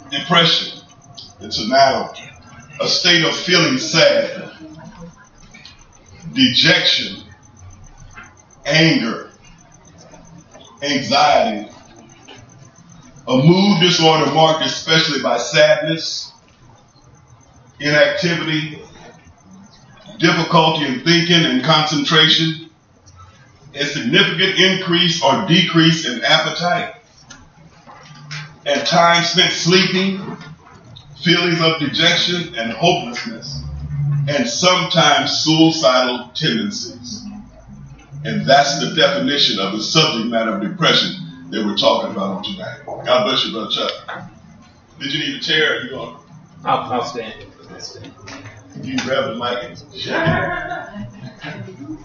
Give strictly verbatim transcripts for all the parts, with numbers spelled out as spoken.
Depression. It's a now a state of feeling sad, dejection, anger, anxiety, a mood disorder marked especially by sadness, inactivity, difficulty in thinking and concentration, a significant increase or decrease in appetite, and time spent sleeping, feelings of dejection and hopelessness, and sometimes suicidal tendencies. And that's the definition of the subject matter of depression that we're talking about on tonight. God bless you, Brother Chuck. Did you need a chair? Or you going? I'll, I'll stand. I'll stand. You grab the mic and shake it.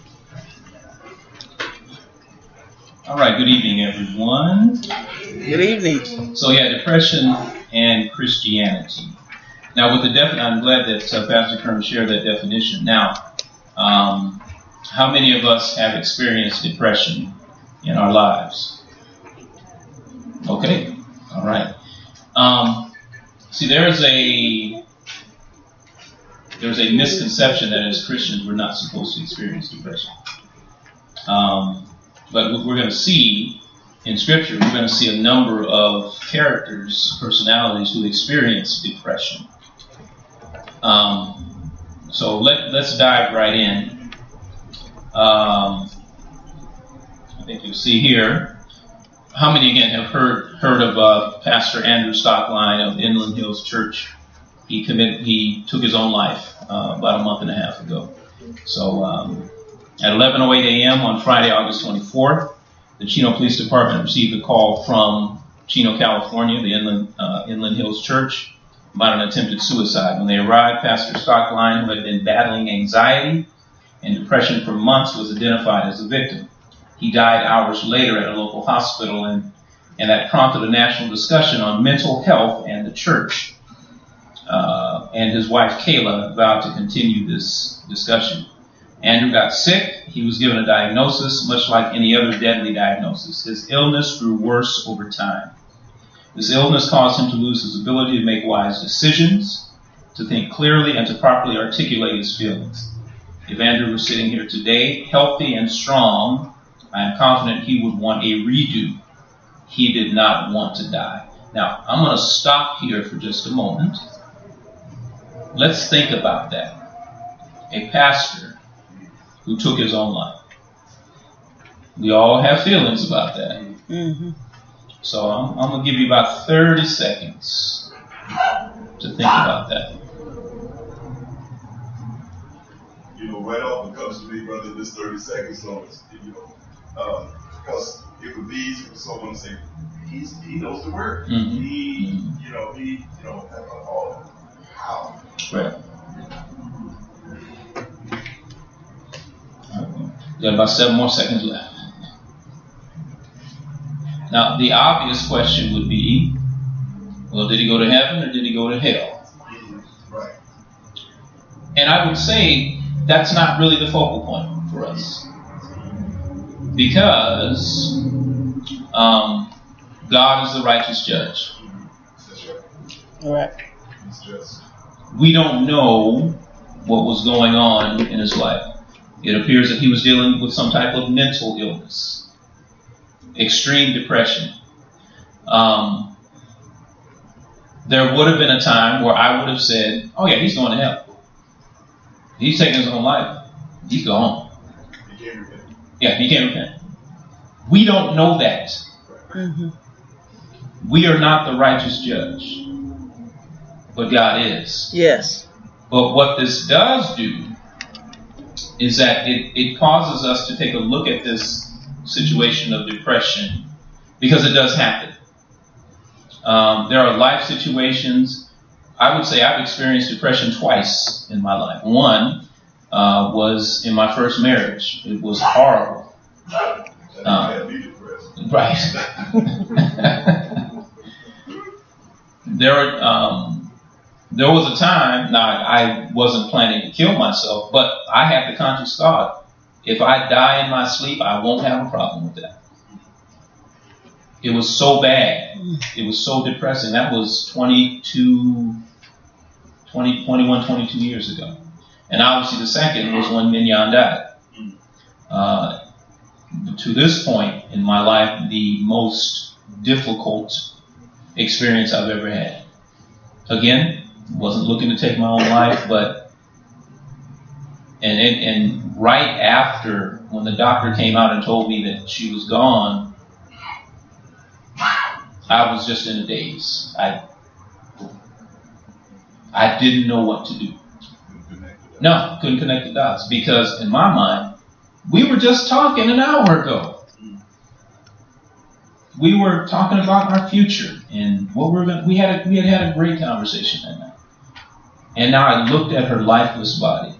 All right, good evening, everyone. Good evening. So, yeah, depression and Christianity. Now, with the def- I'm glad that uh, Pastor Kern shared that definition. Now, um, how many of us have experienced depression in our lives? Okay, all right. Um, see, there's a there's a misconception that as Christians we're not supposed to experience depression. Um, but what we're going to see in Scripture, we're going to see a number of characters, personalities who experience depression. Um, so let, let's dive right in. Um, I think you'll see here. How many, again, have heard heard of uh, Pastor Andrew Stockline of Inland Hills Church? He committed, he took his own life uh, about a month and a half ago. So um, at eleven oh eight a.m. on Friday, August twenty-fourth, the Chino Police Department received a call from Chino, California, the Inland, uh, Inland Hills Church, about an attempted suicide. When they arrived, Pastor Stockline, who had been battling anxiety and depression for months, was identified as the victim. He died hours later at a local hospital, and, and that prompted a national discussion on mental health and the church. Uh, and his wife, Kayla, vowed to continue this discussion. Andrew got sick. He was given a diagnosis, much like any other deadly diagnosis. His illness grew worse over time. This illness caused him to lose his ability to make wise decisions, to think clearly, and to properly articulate his feelings. If Andrew were sitting here today, healthy and strong, I am confident he would want a redo. He did not want to die. Now, I'm going to stop here for just a moment. Let's think about that. A pastor who took his own life. We all have feelings about that. Mm-hmm. So I'm, I'm going to give you about thirty seconds to think about that. You know, right off it comes to me, brother, this thirty seconds, so it's, you know, uh, because it would be easy for someone to say, He's, he knows the word. Mm-hmm. He, you know, he, you know, oh, how? Right. We got about seven more seconds left. Now, the obvious question would be, well, did he go to heaven or did he go to hell? Right. And I would say that's not really the focal point for us. Because um, God is the righteous judge. That's right. All right. He's just. We don't know what was going on in his life. It appears that he was dealing with some type of mental illness, extreme depression. Um, there would have been a time where I would have said, oh yeah, he's going to hell. He's taking his own life. He's gone. He can't repent. Yeah, he can't repent. We don't know that. Mm-hmm. We are not the righteous judge, but God is. Yes. But what this does do is that it, it causes us to take a look at this situation of depression, because it does happen. Um, there are life situations. I would say I've experienced depression twice in my life. One uh, was in my first marriage. It was horrible. Uh, right. there are, um, there was a time, now I wasn't planning to kill myself, but I had the conscious thought, if I die in my sleep, I won't have a problem with that. It was so bad. It was so depressing. That was twenty-two, twenty, twenty-one, twenty-two years ago. And obviously the second was when Mignon died. Uh, to this point in my life, the most difficult experience I've ever had. Again, wasn't looking to take my own life, but and, and and right after when the doctor came out and told me that she was gone, I was just in a daze. I I didn't know what to do. No, couldn't connect the dots because in my mind, we were just talking an hour ago. We were talking about our future and what we're going. We had a, we had had a great conversation that night, and now I looked at her lifeless body.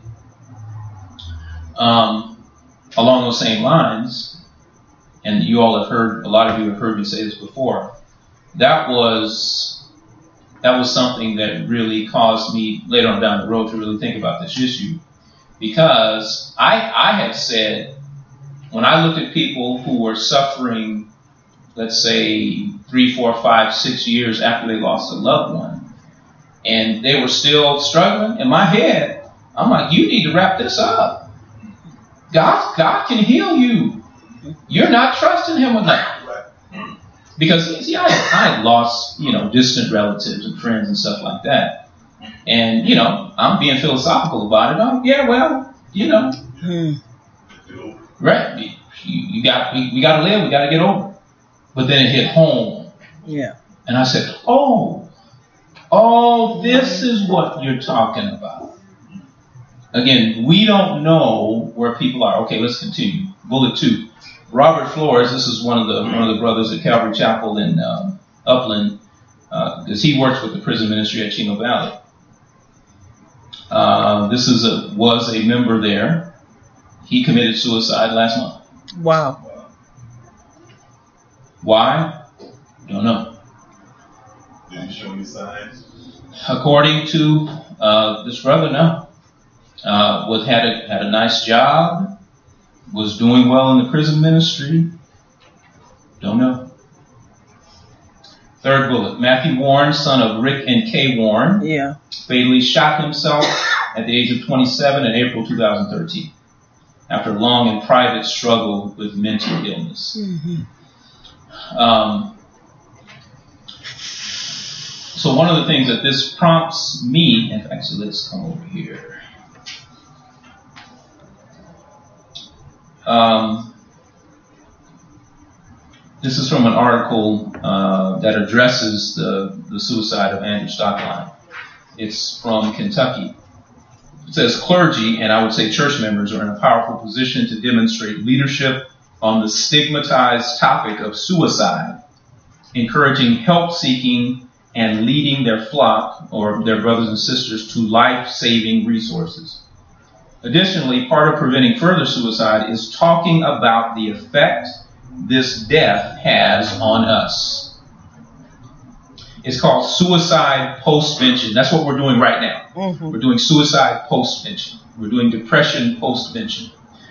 Um, along those same lines, and you all have heard. A lot of you have heard me say this before. That was that was something that really caused me later on down the road to really think about this issue, because I I had said when I looked at people who were suffering, let's say three, four, five, six years after they lost a loved one, and they were still struggling, in my head, I'm like, you need to wrap this up. God, God can heal you. You're not trusting Him enough. Because, see, I, I had lost, you know, distant relatives and friends and stuff like that. And, you know, I'm being philosophical about it. I'm, yeah, well, you know, hmm. right? You, you got, we, we got to live. We got to get over it. But then it hit home. Yeah. And I said, oh, oh, this is what you're talking about. Again, we don't know where people are. Okay, let's continue. Bullet two. Robert Flores, this is one of the one of the brothers at Calvary Chapel in uh, Upland, because uh, he works with the prison ministry at Chino Valley. Uh, this is a was a member there. He committed suicide last month. Wow. Why? Don't know. Did he show any signs? According to uh, this brother, no. Uh, was had a had a nice job. Was doing well in the prison ministry. Don't know. Third bullet. Matthew Warren, son of Rick and Kay Warren, yeah, fatally shot himself at the age of twenty-seven in April two thousand thirteen after a long and private struggle with mental illness. Mm-hmm. Um, so one of the things that this prompts me, and actually let's come over here. Um, this is from an article uh, that addresses the, the suicide of Andrew Stockline. It's from Kentucky. It says clergy, and I would say church members, are in a powerful position to demonstrate leadership on the stigmatized topic of suicide, encouraging help-seeking and leading their flock or their brothers and sisters to life-saving resources. Additionally, part of preventing further suicide is talking about the effect this death has on us. It's called suicide postvention. That's what we're doing right now. Mm-hmm. We're doing suicide postvention. We're doing depression postvention.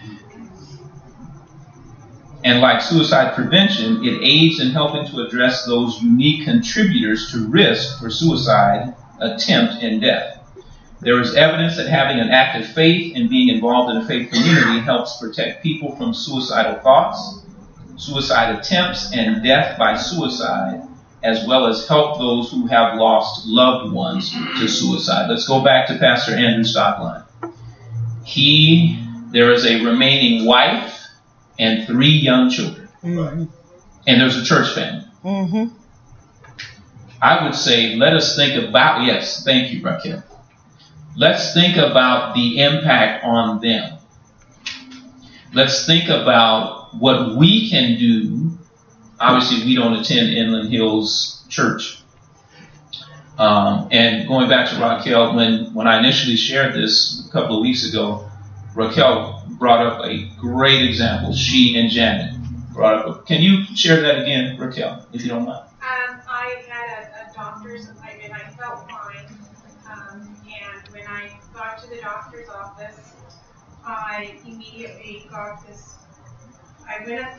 And like suicide prevention, it aids in helping to address those unique contributors to risk for suicide, attempt, and death. There is evidence that having an active faith and being involved in a faith community helps protect people from suicidal thoughts, suicide attempts, and death by suicide, as well as help those who have lost loved ones to suicide. Let's go back to Pastor Andrew Stockline. He, there is a remaining wife and three young children. Mm-hmm. And there's a church family. Mm-hmm. I would say, let us think about, yes, thank you, Raquel. Let's think about the impact on them. Let's think about what we can do. Obviously, we don't attend Inland Hills Church. Um, and going back to Raquel, when, when I initially shared this a couple of weeks ago, Raquel brought up a great example. She and Janet brought up. Can you share that again, Raquel, if you don't mind? Um, I had a, a doctor's appointment. I felt fine. Um, and when I got to the doctor's office, I immediately got this, I went up to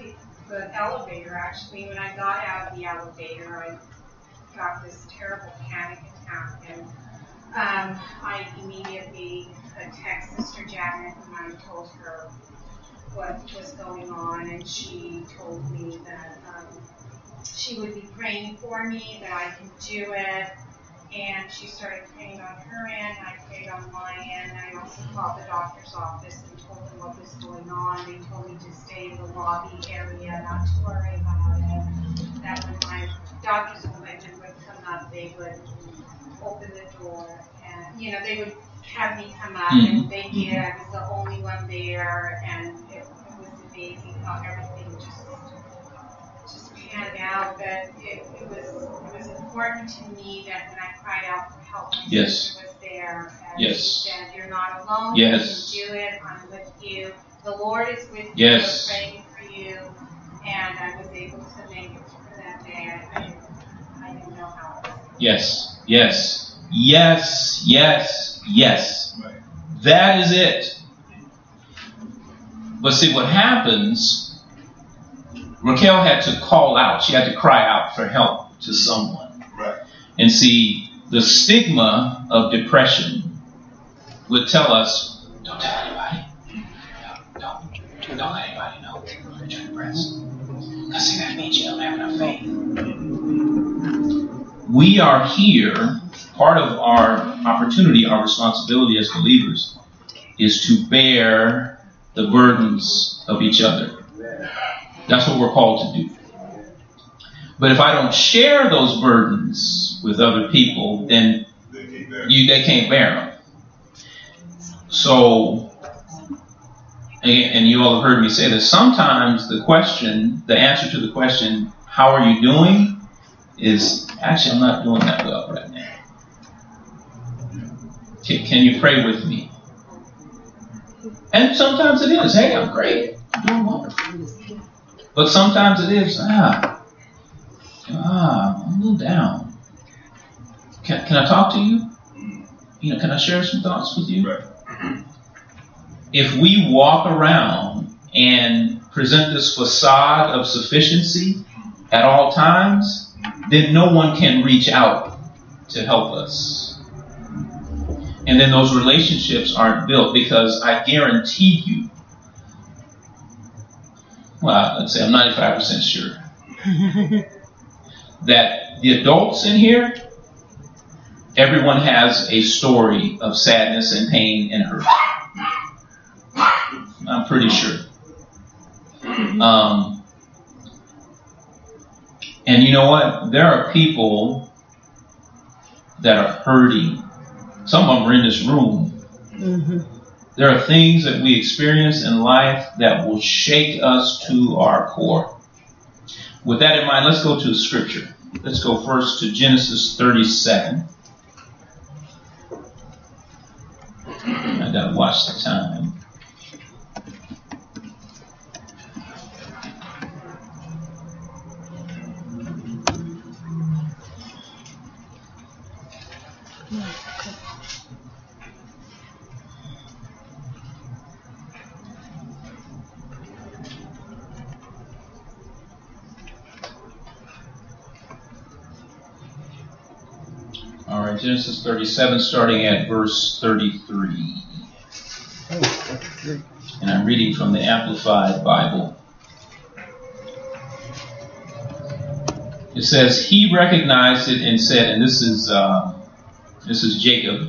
the elevator, actually, when I got out of the elevator, I got this terrible panic attack, and um, I immediately uh, texted Sister Janet, and I told her what was going on, and she told me that um, she would be praying for me, that I can do it, and she started praying on her end, and I prayed on my end, and I also called the doctor's office and told them what was going on. They told me to stay in the lobby area, not to worry about it, that when my doctor's appointment would come up, they would open the door, and, you know, they would have me come up, mm-hmm. and they did. I was the only one there, and it, it was amazing how everything just just panned out. But it, it was it was important to me that when I cried out for help, my yes. sister was there, and yes. she said, "You're not alone. Yes. You can do it. I'm with you. The Lord is with you. Yes. We're praying for you." And I was able to make it through that day. I, I, didn't, I didn't know how it was. Yes. Yes. Yes. Yes. Yes. Right. That is it. But see what happens, Raquel had to call out. She had to cry out for help to someone. Right. And see, the stigma of depression would tell us, don't tell anybody. Don't, don't let anybody know that you're depressed. Because see, that means you don't have enough faith. We are here. Part of our opportunity, our responsibility as believers, is to bear the burdens of each other. That's what we're called to do. But if I don't share those burdens with other people, then you, they can't bear them. So, and you all have heard me say this, sometimes the question, the answer to the question, how are you doing, is, actually, I'm not doing that well right now. Can, can you pray with me? And sometimes it is, hey, I'm great. I'm doing wonderful. But sometimes it is, ah, ah, I'm a little down. Can, can I talk to you? You know, can I share some thoughts with you? Right. If we walk around and present this facade of sufficiency at all times, then no one can reach out to help us. And then those relationships aren't built, because I guarantee you, well, let's say I'm ninety-five percent sure, that the adults in here, everyone has a story of sadness and pain and hurt. I'm pretty sure. Um, and you know what? There are people that are hurting. Some of them are in this room. Mm-hmm. There are things that we experience in life that will shake us to our core. With that in mind, let's go to Scripture. Let's go first to Genesis thirty-seven. I gotta watch the time. All right, Genesis thirty-seven, starting at verse thirty-three. And I'm reading from the Amplified Bible. It says, he recognized it and said, and this is uh, this is Jacob.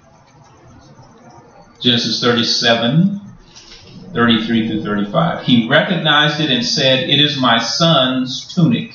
Genesis thirty-seven, thirty-three through thirty-five. He recognized it and said, it is my son's tunic.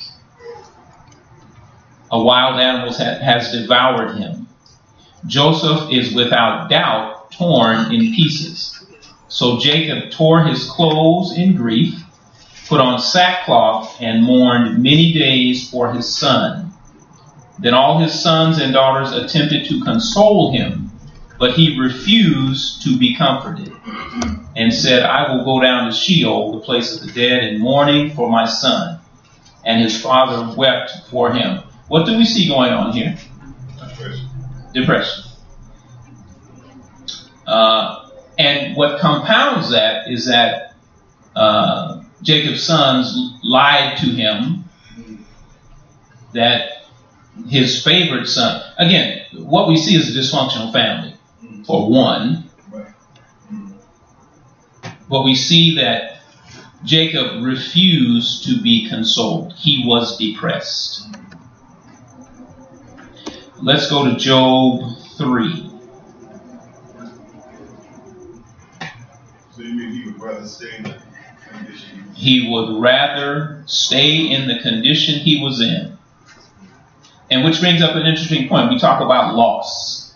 A wild animal has devoured him. Joseph is without doubt torn in pieces. So Jacob tore his clothes in grief, put on sackcloth, and mourned many days for his son. Then all his sons and daughters attempted to console him, but he refused to be comforted, and said, I will go down to Sheol, the place of the dead, in mourning for my son. And his father wept for him. What do we see going on here? Depression. Depression. Uh, and what compounds that is that uh, Jacob's sons lied to him that his favorite son, again, what we see is a dysfunctional family, for one. But we see that Jacob refused to be consoled. He was depressed. Let's go to Job three. So you mean he would rather stay in the condition? He would rather stay in the condition he was in. And which brings up an interesting point. We talk about loss.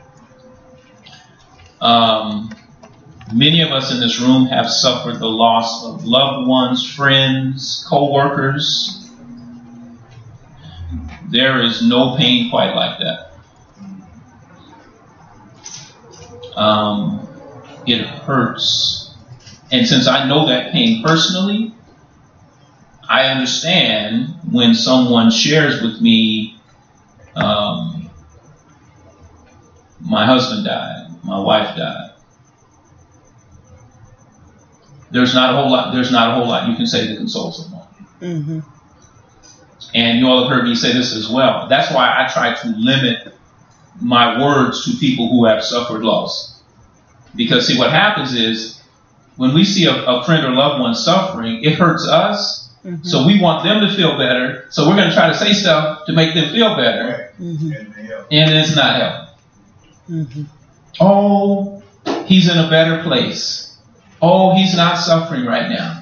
Um, many of us in this room have suffered the loss of loved ones, friends, co-workers. There is no pain quite like that. Um, it hurts. And since I know that pain personally, I understand when someone shares with me, um, my husband died, my wife died. There's not a whole lot. There's not a whole lot you can say to console someone. Mm-hmm. And you all have heard me say this as well. That's why I try to limit my words to people who have suffered loss. Because see, what happens is when we see a, a friend or loved one suffering, it hurts us. Mm-hmm. So we want them to feel better. So we're going to try to say stuff to make them feel better. Mm-hmm. And it's not helping. Mm-hmm. Oh, he's in a better place. Oh, he's not suffering right now.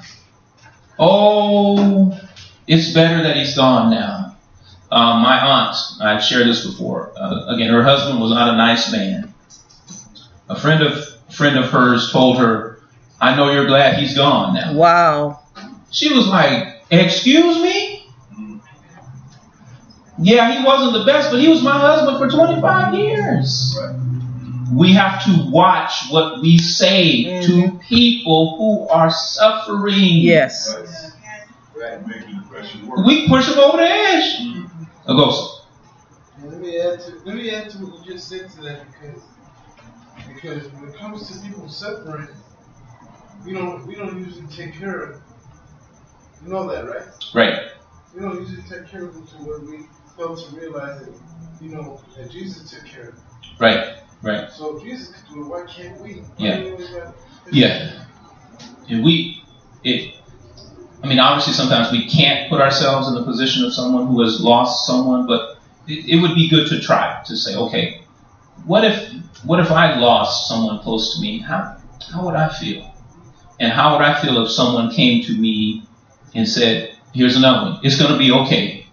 Oh, it's better that he's gone now. Um, my aunt, I've shared this before. Uh, again, her husband was not a nice man. A friend of friend of hers told her, "I know you're glad he's gone now." Wow. She was like, "Excuse me? Yeah, he wasn't the best, but he was my husband for twenty-five years. Right. We have to watch what we say mm-hmm. to people who are suffering. Yes. Right. We push them over the edge. Mm-hmm. A ghost. Let me add to let me add to what you just said to that because because when it comes to people suffering, we don't we don't usually take care of them. You know that, right? Right. We don't usually take care of them to where we fail to realize that, you know, that Jesus took care of them. Right. Right. So if Jesus could do it, why can't we? Why yeah. Yeah. And we, it, I mean, obviously sometimes we can't put ourselves in the position of someone who has lost someone, but it, it would be good to try to say, okay, what if, what if I lost someone close to me? How, how would I feel? And how would I feel if someone came to me and said, here's another one. It's going to be okay.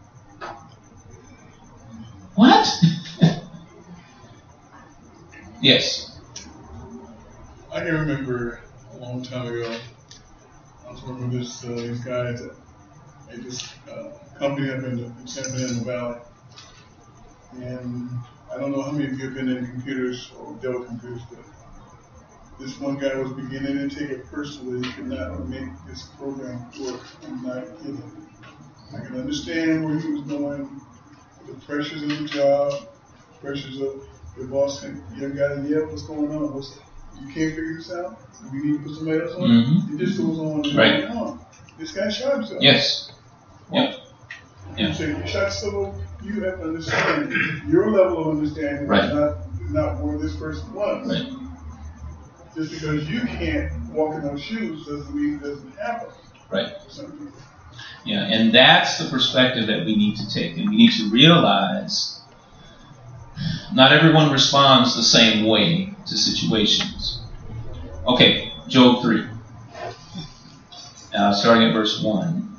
What? Yes. I can remember a long time ago, I was working with this, uh, these guys at, at this uh, company up in, the, in San Fernando Valley. And I don't know how many of you have been in computers or dealt with computers, but this one guy was beginning to take it personally. He could not make this program work. I'm not kidding. I can understand where he was going, the pressures of the job, pressures of the boss saying, young guy, yeah, what's going on? What's, you can't figure this out? We need to put somebody else on? Mm-hmm. It just goes on and right. on. This guy shot himself. Yes. Yep. Yeah. So you shot someone, you have to understand your level of understanding right. is not, not where this person was. Right. Just because you can't walk in those shoes doesn't mean it doesn't happen. Right. Yeah, and that's the perspective that we need to take. And we need to realize not everyone responds the same way to situations. Okay, Job three. Uh, starting at verse one.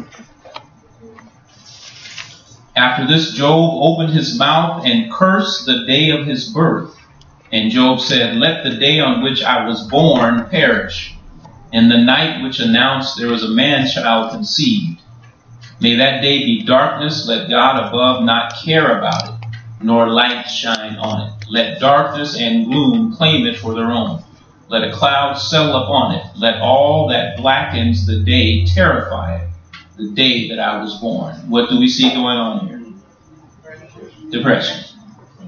After this, Job opened his mouth and cursed the day of his birth. And Job said, let the day on which I was born perish, and the night which announced there was a man-child conceived. May that day be darkness, let God above not care about it, nor light shine on it. Let darkness and gloom claim it for their own. Let a cloud settle upon it. Let all that blackens the day terrify it, the day that I was born. What do we see going on here? Depression.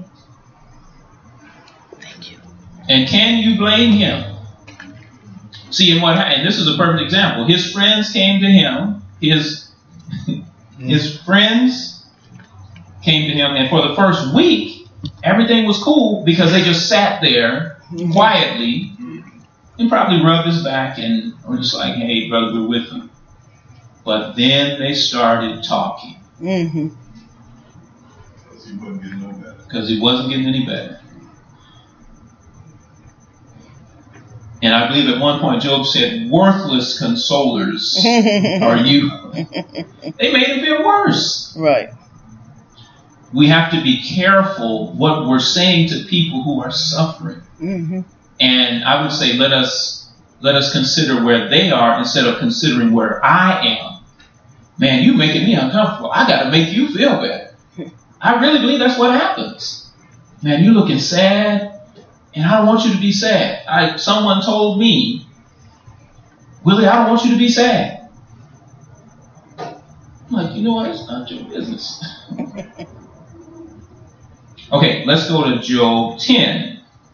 And can you blame him? See, and what and this is a perfect example. His friends came to him. His his friends came to him, and for the first week, everything was cool because they just sat there quietly and probably rubbed his back and were just like, "Hey, brother, we're with him." But then they started talking. Mm-hmm. Because he wasn't getting no better. Because he wasn't getting any better. And I believe at one point Job said, "Worthless consolers are you." They made him feel worse. Right. We have to be careful what we're saying to people who are suffering. Mm-hmm. And I would say let us let us consider where they are instead of considering where I am. Man, you making me uncomfortable. I got to make you feel better. I really believe that's what happens. Man, you looking sad, and I don't want you to be sad. I someone told me, Willie, I don't want you to be sad. I'm like, you know what? It's not your business. Okay, let's go to Job ten.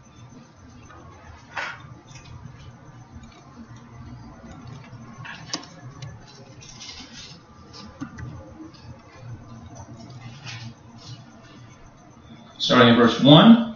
Starting in verse one.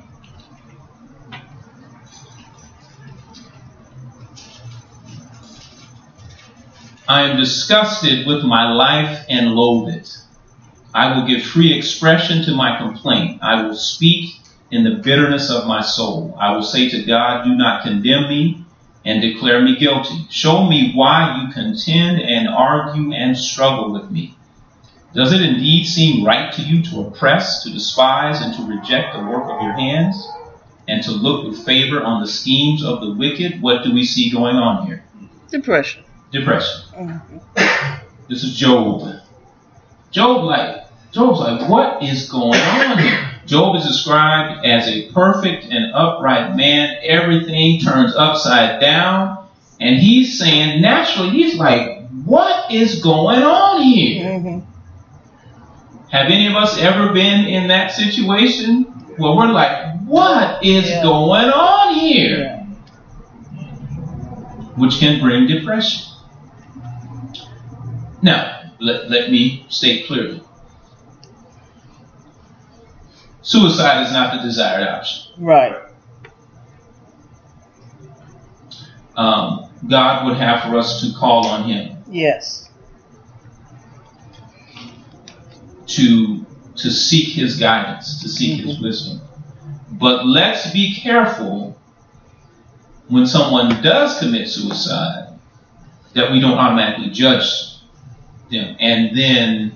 I am disgusted with my life and loathe it. I will give free expression to my complaint. I will speak in the bitterness of my soul. I will say to God, do not condemn me and declare me guilty. Show me why you contend and argue and struggle with me. Does it indeed seem right to you to oppress, to despise, and to reject the work of your hands, and to look with favor on the schemes of the wicked? What do we see going on here? Depression. Depression. Mm-hmm. This is Job. Job like Job's like, what is going on here? Job is described as a perfect and upright man. Everything turns upside down, and he's saying naturally, he's like, what is going on here? Mm-hmm. Have any of us ever been in that situation where we're like, what is Yeah. going on here? Yeah. Which can bring depression. Now, let, let me state clearly. Suicide is not the desired option. Right. Um, God would have for us to call on Him Yes. to to seek His guidance, to seek His wisdom. But let's be careful when someone does commit suicide that we don't automatically judge them and then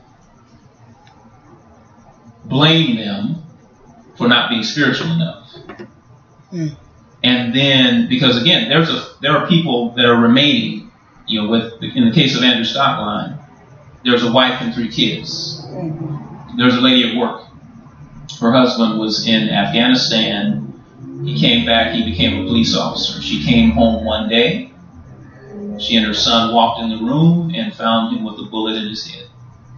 blame them for not being spiritual enough. Mm. And then, because again, there's a there are people that are remaining. You know, with in the case of Andrew Stockline, there's a wife and three kids. Mm-hmm. There's a lady at work. Her husband was in Afghanistan. He came back. He became a police officer. She came home one day. She and her son walked in the room and found him with a bullet in his head.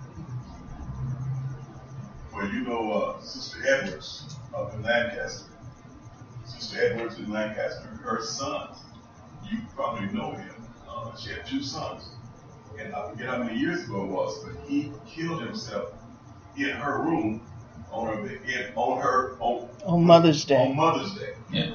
Well, you know, uh, Sister Edwards up in Lancaster. Sister Edwards in Lancaster, her son, you probably know him. Uh, she had two sons. And I forget how many years ago it was, but he killed himself in her room on her in, on her on, On Mother's Day. on Mother's Day. Yeah.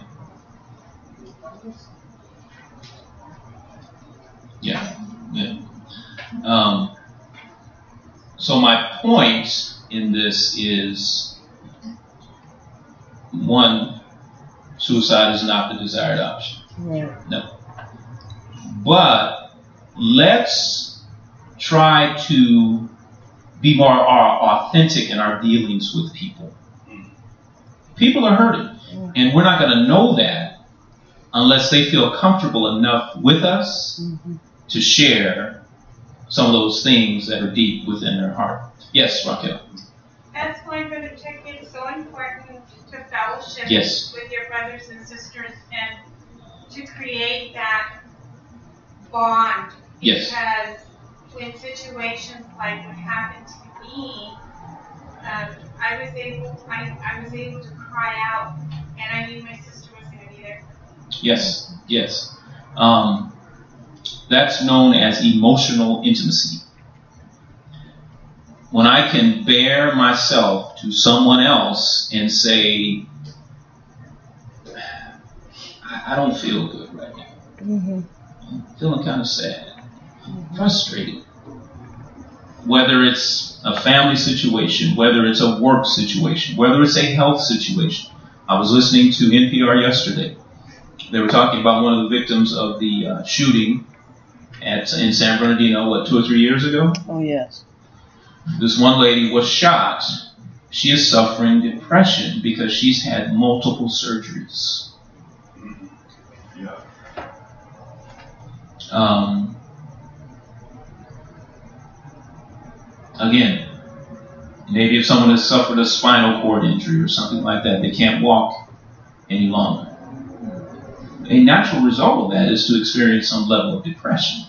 Yeah. Yeah. Um, so my point in this is, one, suicide is not the desired option. Right. No. But let's try to be more authentic in our dealings with people. People are hurting, and we're not going to know that unless they feel comfortable enough with us Mm-hmm. to share some of those things that are deep within their heart. Yes, Raquel. That's why, Brother Chick, it's so important to fellowship Yes. with your brothers and sisters and to create that bond. Yes. Because when situations like what happened to me, um, I was able, I, I was able to cry out, and I knew my sister was going to be there. Yes, yes. Um, that's known as emotional intimacy. When I can bear myself to someone else and say, I, I don't feel good right now. Mm-hmm. I'm feeling kind of sad, frustrated. Whether it's a family situation, whether it's a work situation, whether it's a health situation. I was listening to N P R yesterday. They were talking about one of the victims of the uh, shooting at in San Bernardino, what, two or three years ago? Oh, yes. This one lady was shot. She is suffering depression because she's had multiple surgeries. Yeah. Um, again, maybe if someone has suffered a spinal cord injury or something like that, they can't walk any longer. A natural result of that is to experience some level of depression.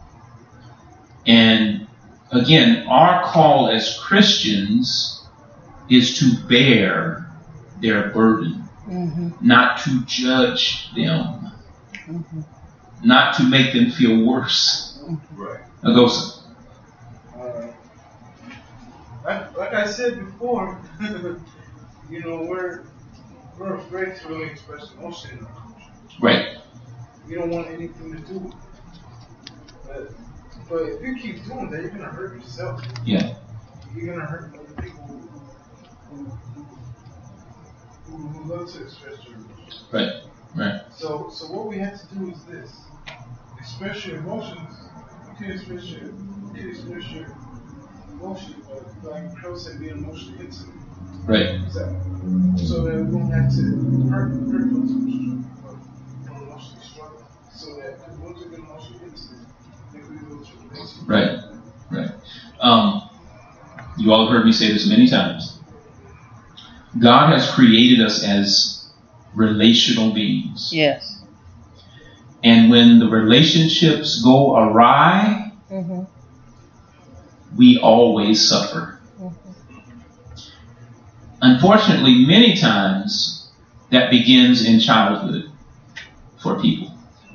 And again, our call as Christians is to bear their burden, Mm-hmm. not to judge them, Mm-hmm. not to make them feel worse. Right. Agosa. Uh, like, like I said before, you know, we're we're afraid to really express emotion in our culture. Right. You don't want anything to do with it. But, but if you keep doing that, you're gonna hurt yourself. Yeah. You're gonna hurt other people who who, who, who love to express their emotions. Right. Right. So so what we have to do is this: express your emotions. You can express your you can express your emotions, but like Crow said, be emotionally intimate. Right. So, so that we don't have to hurt hurt those emotions, but emotionally struggle. So that once we get emotionally intimate, then we go to relationship. Right. Right. Um, you all have heard me say this many times. God has created us as relational beings. Yes. And when the relationships go awry, Mm-hmm. we always suffer. Mm-hmm. Unfortunately, many times that begins in childhood for people.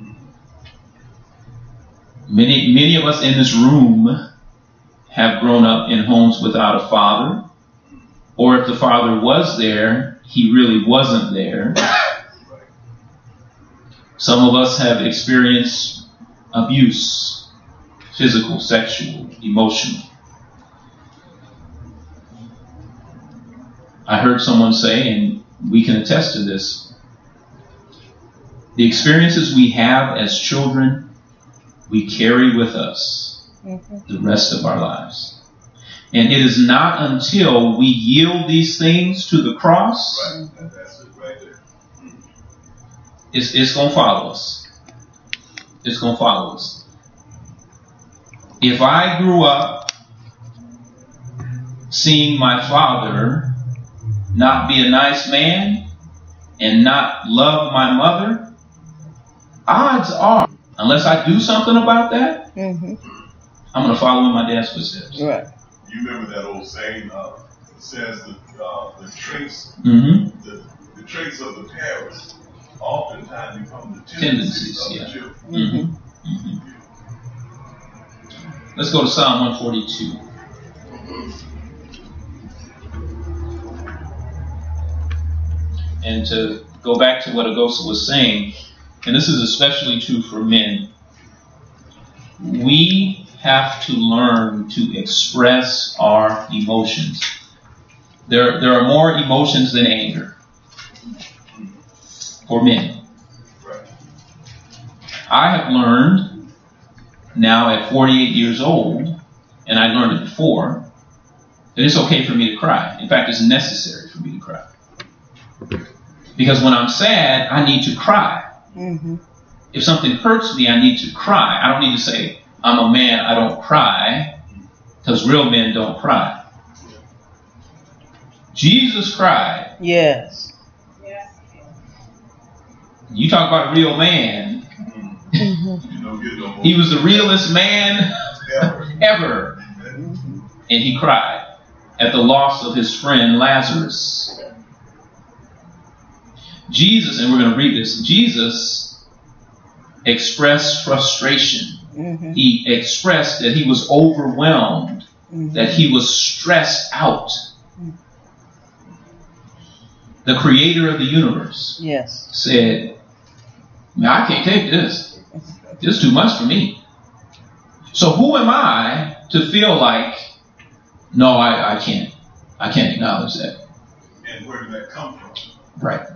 Many, many of us in this room have grown up in homes without a father, or if the father was there, he really wasn't there. Some of us have experienced abuse, physical, sexual, emotional. I heard someone say, and we can attest to this, the experiences we have as children, we carry with us Mm-hmm. the rest of our lives. And it is not until we yield these things to the cross, Right. That- That's it right there. it's, it's going to follow us. It's going to follow us. If I grew up seeing my father not be a nice man and not love my mother, odds are, unless I do something about that, Mm-hmm. I'm going to follow in my dad's footsteps. Right. You remember that old saying, uh, it says that uh, the traits Mm-hmm. the, the traits of the parents oftentimes become the Tendencies, tendencies of yeah. the children. Mm-hmm. Mm-hmm. Let's go to Psalm one forty-two. And to go back to what Agosa was saying, and this is especially true for men, we have to learn to express our emotions. There, there are more emotions than anger for men. Right. I have learned now at forty-eight years old, and I learned it before, that it's okay for me to cry. In fact, it's necessary for me to cry. Because when I'm sad, I need to cry. Mm-hmm. If something hurts me, I need to cry. I don't need to say, I'm a man, I don't cry, because real men don't cry. Jesus cried. Yes. Yes. You talk about a real man. Mm-hmm. You don't get no more. He was the realest man Ever. ever. Mm-hmm. And he cried at the loss of his friend Lazarus. Jesus, and we're going to read this, Jesus expressed frustration. Mm-hmm. He expressed that he was overwhelmed, Mm-hmm. that he was stressed out. The creator of the universe Yes. said, man, I can't take this. This is too much for me. So who am I to feel like, no, I, I can't. I can't acknowledge that. And where did that come from? Right.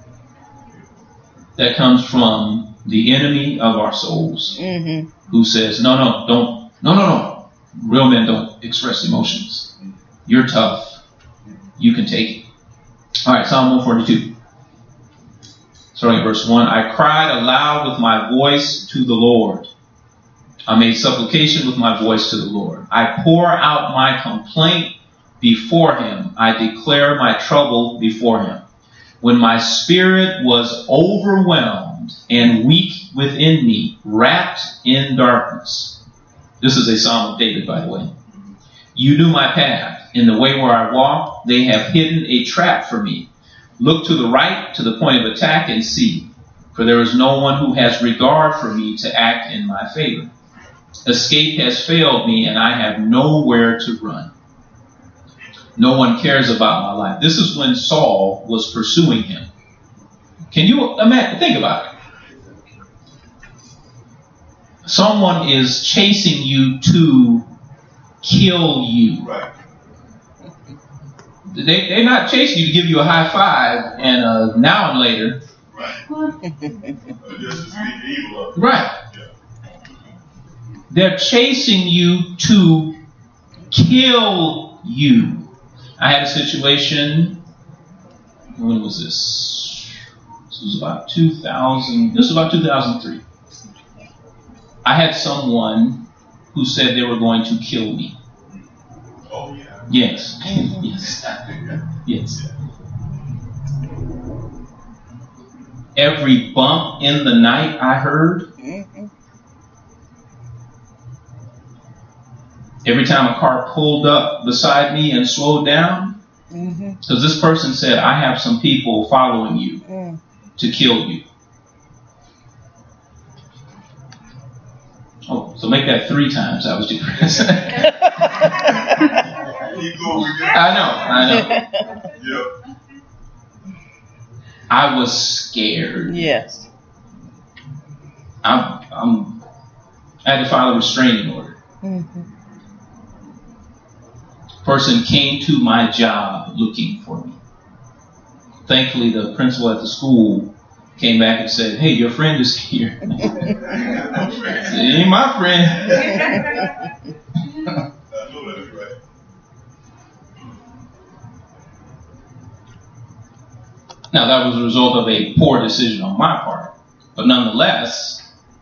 That comes from the enemy of our souls, Mm-hmm. who says, no, no, don't, no, no, no. Real men don't express emotions. You're tough. You can take it. All right, Psalm one forty-two. Starting at verse one. I cried aloud with my voice to the Lord. I made supplication with my voice to the Lord. I pour out my complaint before him. I declare my trouble before him. When my spirit was overwhelmed and weak within me, wrapped in darkness. This is a psalm of David, by the way. You knew my path. In the way where I walk, they have hidden a trap for me. Look to the right, to the point of attack, and see. For there is no one who has regard for me to act in my favor. Escape has failed me, and I have nowhere to run. No one cares about my life. This is when Saul was pursuing him. Can you imagine? Think about it. Someone is chasing you to kill you. Right. They, they're not chasing you to give you a high five and a now and later. Right. Or just to speak evil of. Right. Yeah. They're chasing you to kill you. I had a situation, when was this? This was about two thousand, this was about two thousand three. I had someone who said they were going to kill me. Oh, yeah. Yes. Yes. Yes. Every bump in the night I heard. Mm-hmm. Every time a car pulled up beside me and slowed down. Mm-hmm. Because this person said, I have some people following you Mm. to kill you. Oh, so make that three times I was depressed. Keep going with it. I know, I know. Yep. I was scared. Yes. I'm, I'm, I had to file a restraining order. Mm-hmm. Person came to my job looking for me. Thankfully, the principal at the school came back and said, hey, your friend is here. I said, he ain't my friend. I know that's right. Now, that was a result of a poor decision on my part. But nonetheless,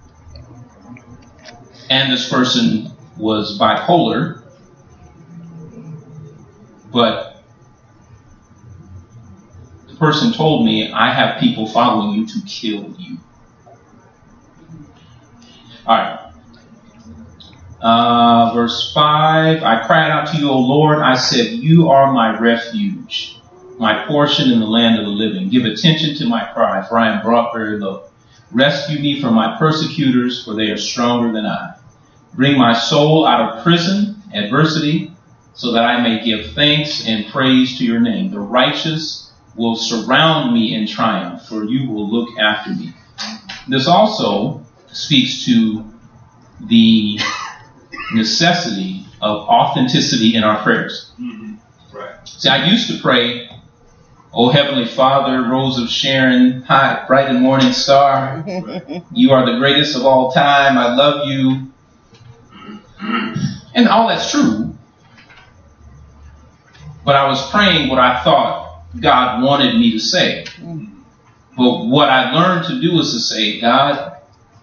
and this person was bipolar, but the person told me, I have people following you to kill you. All right. Uh, verse five, I cried out to you, O Lord. I said, you are my refuge, my portion in the land of the living. Give attention to my cry, for I am brought very low. Rescue me from my persecutors, for they are stronger than I. Bring my soul out of prison, adversity, so that I may give thanks and praise to your name. The righteous will surround me in triumph, for you will look after me. This also speaks to the necessity of authenticity in our prayers. Mm-hmm. Right. See, I used to pray, O Heavenly Father, Rose of Sharon, high, bright and morning star, you are the greatest of all time, I love you. And all that's true. But I was praying what I thought God wanted me to say. But what I learned to do is to say, God,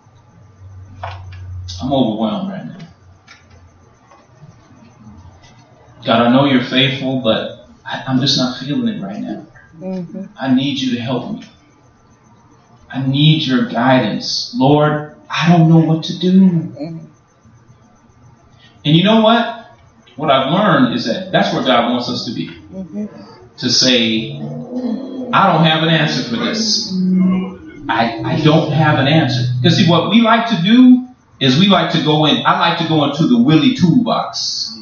I'm overwhelmed right now. God, I know you're faithful, but I, I'm just not feeling it right now. Mm-hmm. I need you to help me. I need your guidance. Lord, I don't know what to do. Mm-hmm. And you know what? What I've learned is that that's where God wants us to be. Mm-hmm. To say, I don't have an answer for this. I, I don't have an answer. Because see, what we like to do is we like to go in, I like to go into the Willie toolbox.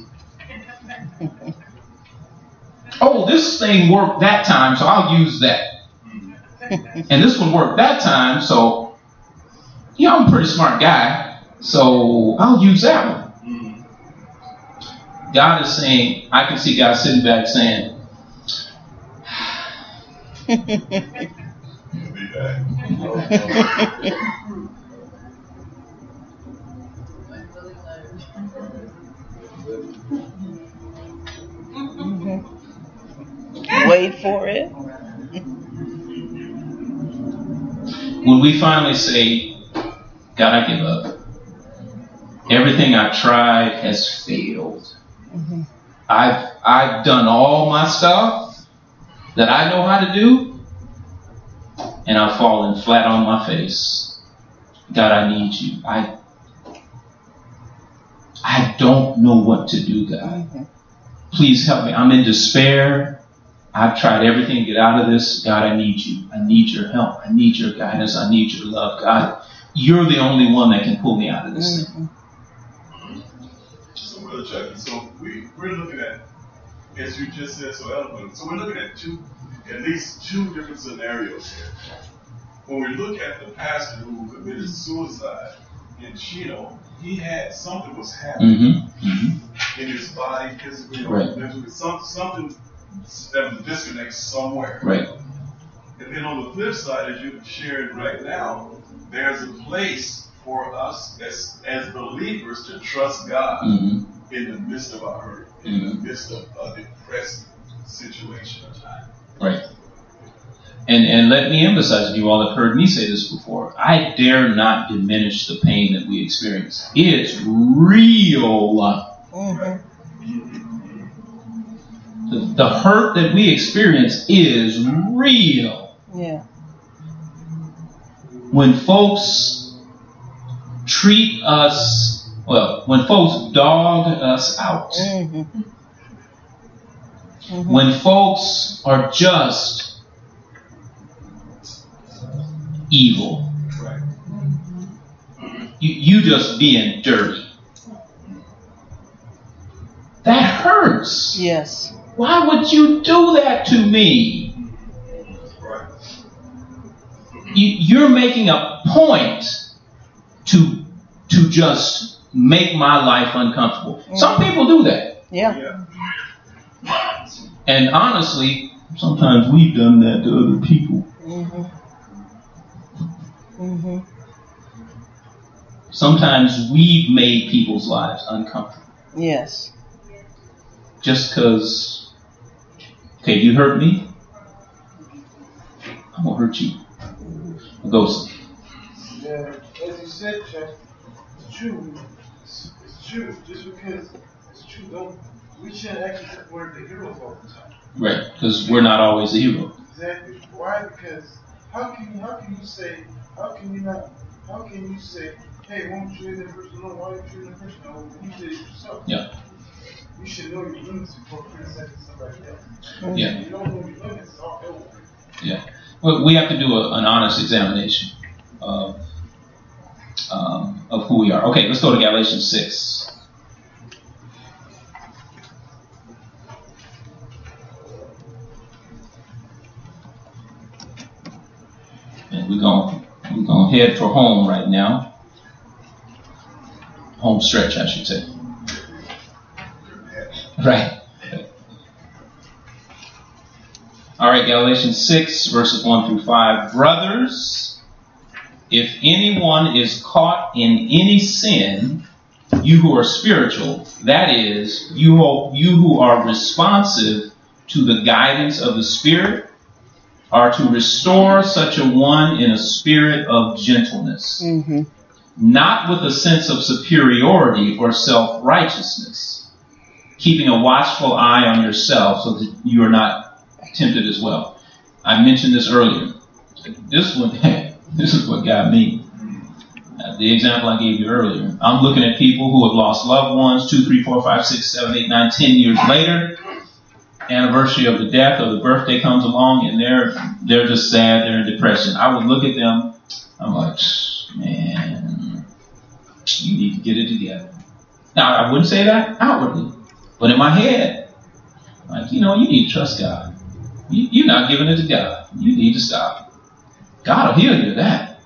Oh, this thing worked that time, so I'll use that. And this one worked that time, so, yeah, I'm a pretty smart guy, so I'll use that one. God is saying, I can see God sitting back saying, Wait for it. When we finally say, God, I give up. Everything I've tried has failed. Mm-hmm. I've I've done all my stuff that I know how to do, and I've fallen flat on my face. God, I need you. I I don't know what to do, God. Mm-hmm. Please help me. I'm in despair. I've tried everything to get out of this. God, I need you. I need your help. I need your guidance. I need your love. God, you're the only one that can pull me out of this Mm-hmm. thing. So, Brother Chuck, so we, we're looking at, as you just said so eloquently, so we're looking at two, at least two different scenarios here. When we look at the pastor who committed suicide in Chino, he had, something was happening Mm-hmm. Mm-hmm. in his body, physically, or Right. mentally, some, something that was a disconnect somewhere. Right. And then on the flip side, as you're sharing right now, there's a place for us as, as believers to trust God Mm-hmm. in the midst of our hurt, in Mm-hmm. the midst of a depressed situation or time. Right. And and let me emphasize, you all have heard me say this before, I dare not diminish the pain that we experience. It's real. Mm-hmm. The, the hurt that we experience is real. Yeah. When folks treat us, well, when folks dog us out, Mm-hmm. Mm-hmm. when folks are just evil, Right. you, you just being dirty, that hurts. Yes. Why would you do that to me? Right. You, you're making a point to to just make my life uncomfortable. Some people do that. Yeah. Yeah. And honestly, sometimes we've done that to other people. Mm-hmm. Mm-hmm. Sometimes we've made people's lives uncomfortable. Yes. Just because, okay, you hurt me, I'm going to hurt you. Ghost. Yeah, as you said, Chuck, it's true. It's, it's true. Just because it's true, don't we shouldn't act as if we're the heroes all the time. Right, because we're not always the hero. Exactly. Why? Because how can you how can you say how can you not how can you say, hey, won't you leave that person alone? Why don't you leave that person alone? You did it yourself. Yeah. You should know your limits before criticizing somebody else. Yeah. You don't know your limits, it's all over. Yeah. Well, we have to do a, an honest examination of um, of who we are. Okay, let's go to Galatians six. And we're going we're going to head for home right now. Home stretch, I should say. Right. All right, Galatians six, verses one through five. Brothers, if anyone is caught in any sin, you who are spiritual, that is, you who, you who are responsive to the guidance of the Spirit, are to restore such a one in a spirit of gentleness, Mm-hmm. not with a sense of superiority or self-righteousness, keeping a watchful eye on yourself so that you are not tempted as well. I mentioned this earlier. This one, this is what got me. Uh, the example I gave you earlier. I'm looking at people who have lost loved ones two, three, four, five, six, seven, eight, nine, ten years later, anniversary of the death or the birthday comes along and they're they're just sad, they're in depression, I would look at them, I'm like, man, you need to get it together. Now, I wouldn't say that outwardly, but in my head, like, you know, you need to trust God. You, you're not giving it to God. You need to stop. God will heal you of that.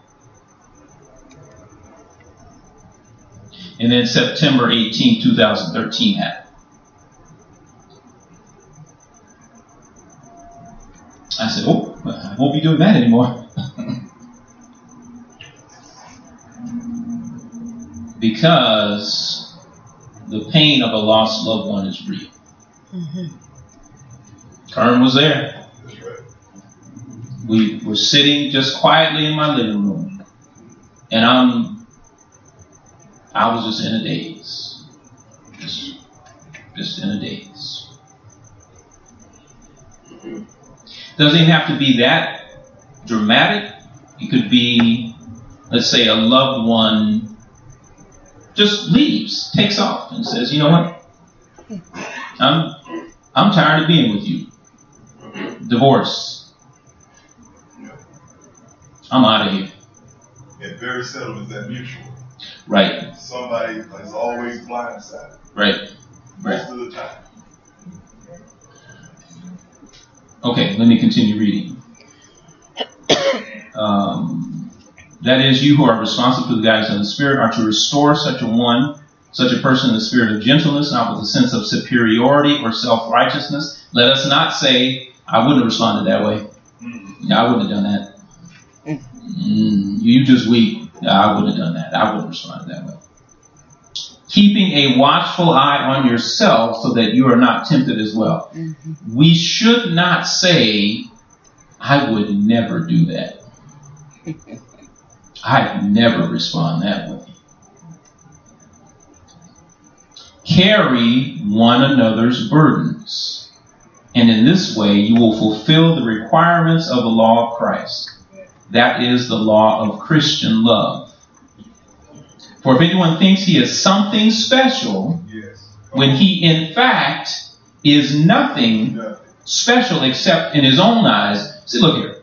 And then September eighteenth, two thousand thirteen happened. I said, oh, I won't be doing that anymore. Because the pain of a lost loved one is real. Mm-hmm. Kern was there. That's right. We were sitting just quietly in my living room. And I'm, I was just in a daze. Just, just in a daze. Doesn't even have to be that dramatic. It could be, let's say, a loved one just leaves, takes off, and says, you know what? I'm I'm tired of being with you. Divorce. I'm out of here. And very seldom is that mutual. Right. Somebody is always blindsided. Right. Right. Most of the time. Okay, let me continue reading. Um, that is, you who are responsible for the guidance of the Spirit are to restore such a one, such a person in the spirit of gentleness, not with a sense of superiority or self-righteousness. Let us not say, I wouldn't have responded that way. No, I wouldn't have done that. Mm, you just weak. No, I wouldn't have done that. I wouldn't have responded that way. Keeping a watchful eye on yourself so that you are not tempted as well. Mm-hmm. We should not say, I would never do that. I'd never respond that way. Carry one another's burdens, and in this way you will fulfill the requirements of the law of Christ. That is the law of Christian love. For if anyone thinks he is something special, yes, when he in fact is nothing yeah. special except in his own eyes. See, look here.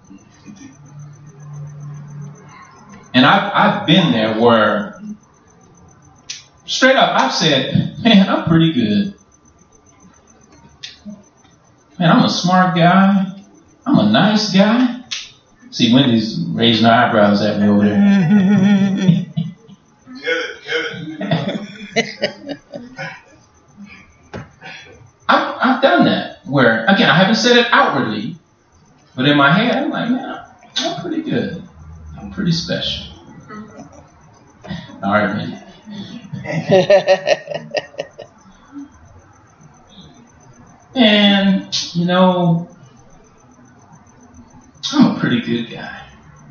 And I've, I've been there where, straight up, I've said, man, I'm pretty good. Man, I'm a smart guy. I'm a nice guy. See, Wendy's raising her eyebrows at me over there. Get it, get it. I've, I've done that. Where, again, I haven't said it outwardly, but in my head, I'm like, man, I'm pretty good. I'm pretty special. All right, man. And, you know, I'm a pretty good guy.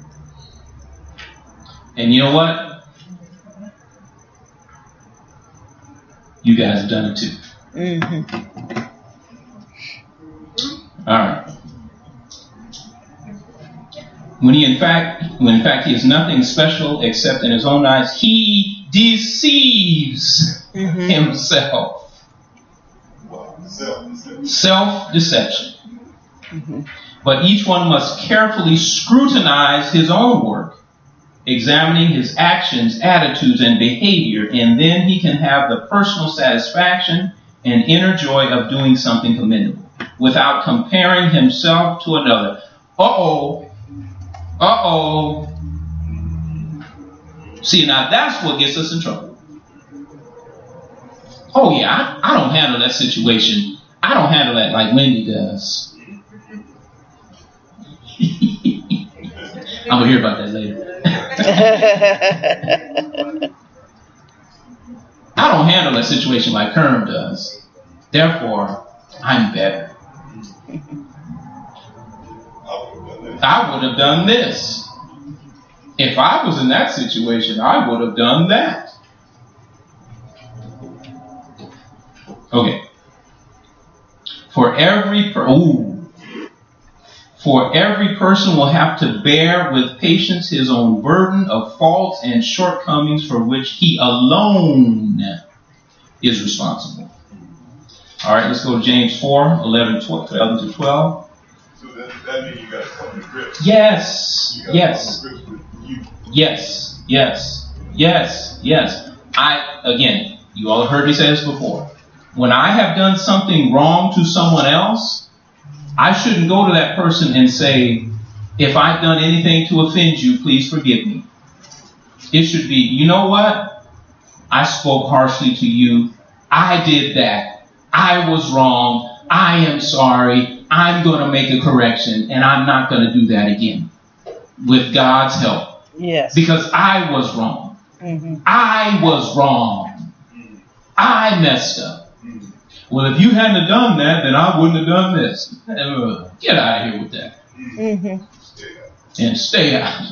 And you know what? You guys have done it too. Mm-hmm. All right. When he in fact, when in fact he is nothing special except in his own eyes, he deceives mm-hmm. himself. Wow. Self-deception. Self-deception. Mm-hmm. But each one must carefully scrutinize his own work, examining his actions, attitudes, and behavior, and then he can have the personal satisfaction and inner joy of doing something commendable without comparing himself to another. Uh-oh. Uh-oh. See, now that's what gets us in trouble. Oh, yeah, I, I don't handle that situation. I don't handle that like Wendy does. I'm going to hear about that later. I don't handle that situation like Kern does. Therefore, I'm better. I would have done this. If I was in that situation, I would have done that. Okay. For every per- ooh, for every person will have to bear with patience his own burden of faults and shortcomings for which he alone is responsible. All right, let's go to James four, eleven, twelve, eleven to twelve. So that, that means you got to come to grips. Yes, You gotta yes, come to grips with you. yes, yes, yes, yes. I, again, you all have heard me say this before. When I have done something wrong to someone else, I shouldn't go to that person and say, if I've done anything to offend you, please forgive me. It should be, you know what? I spoke harshly to you. I did that. I was wrong. I am sorry. I'm going to make a correction, and I'm not going to do that again. With God's help. Yes. Because I was wrong. Mm-hmm. I was wrong. I messed up. Well, if you hadn't have done that, then I wouldn't have done this. Get out of here with that. Mm-hmm. And stay out.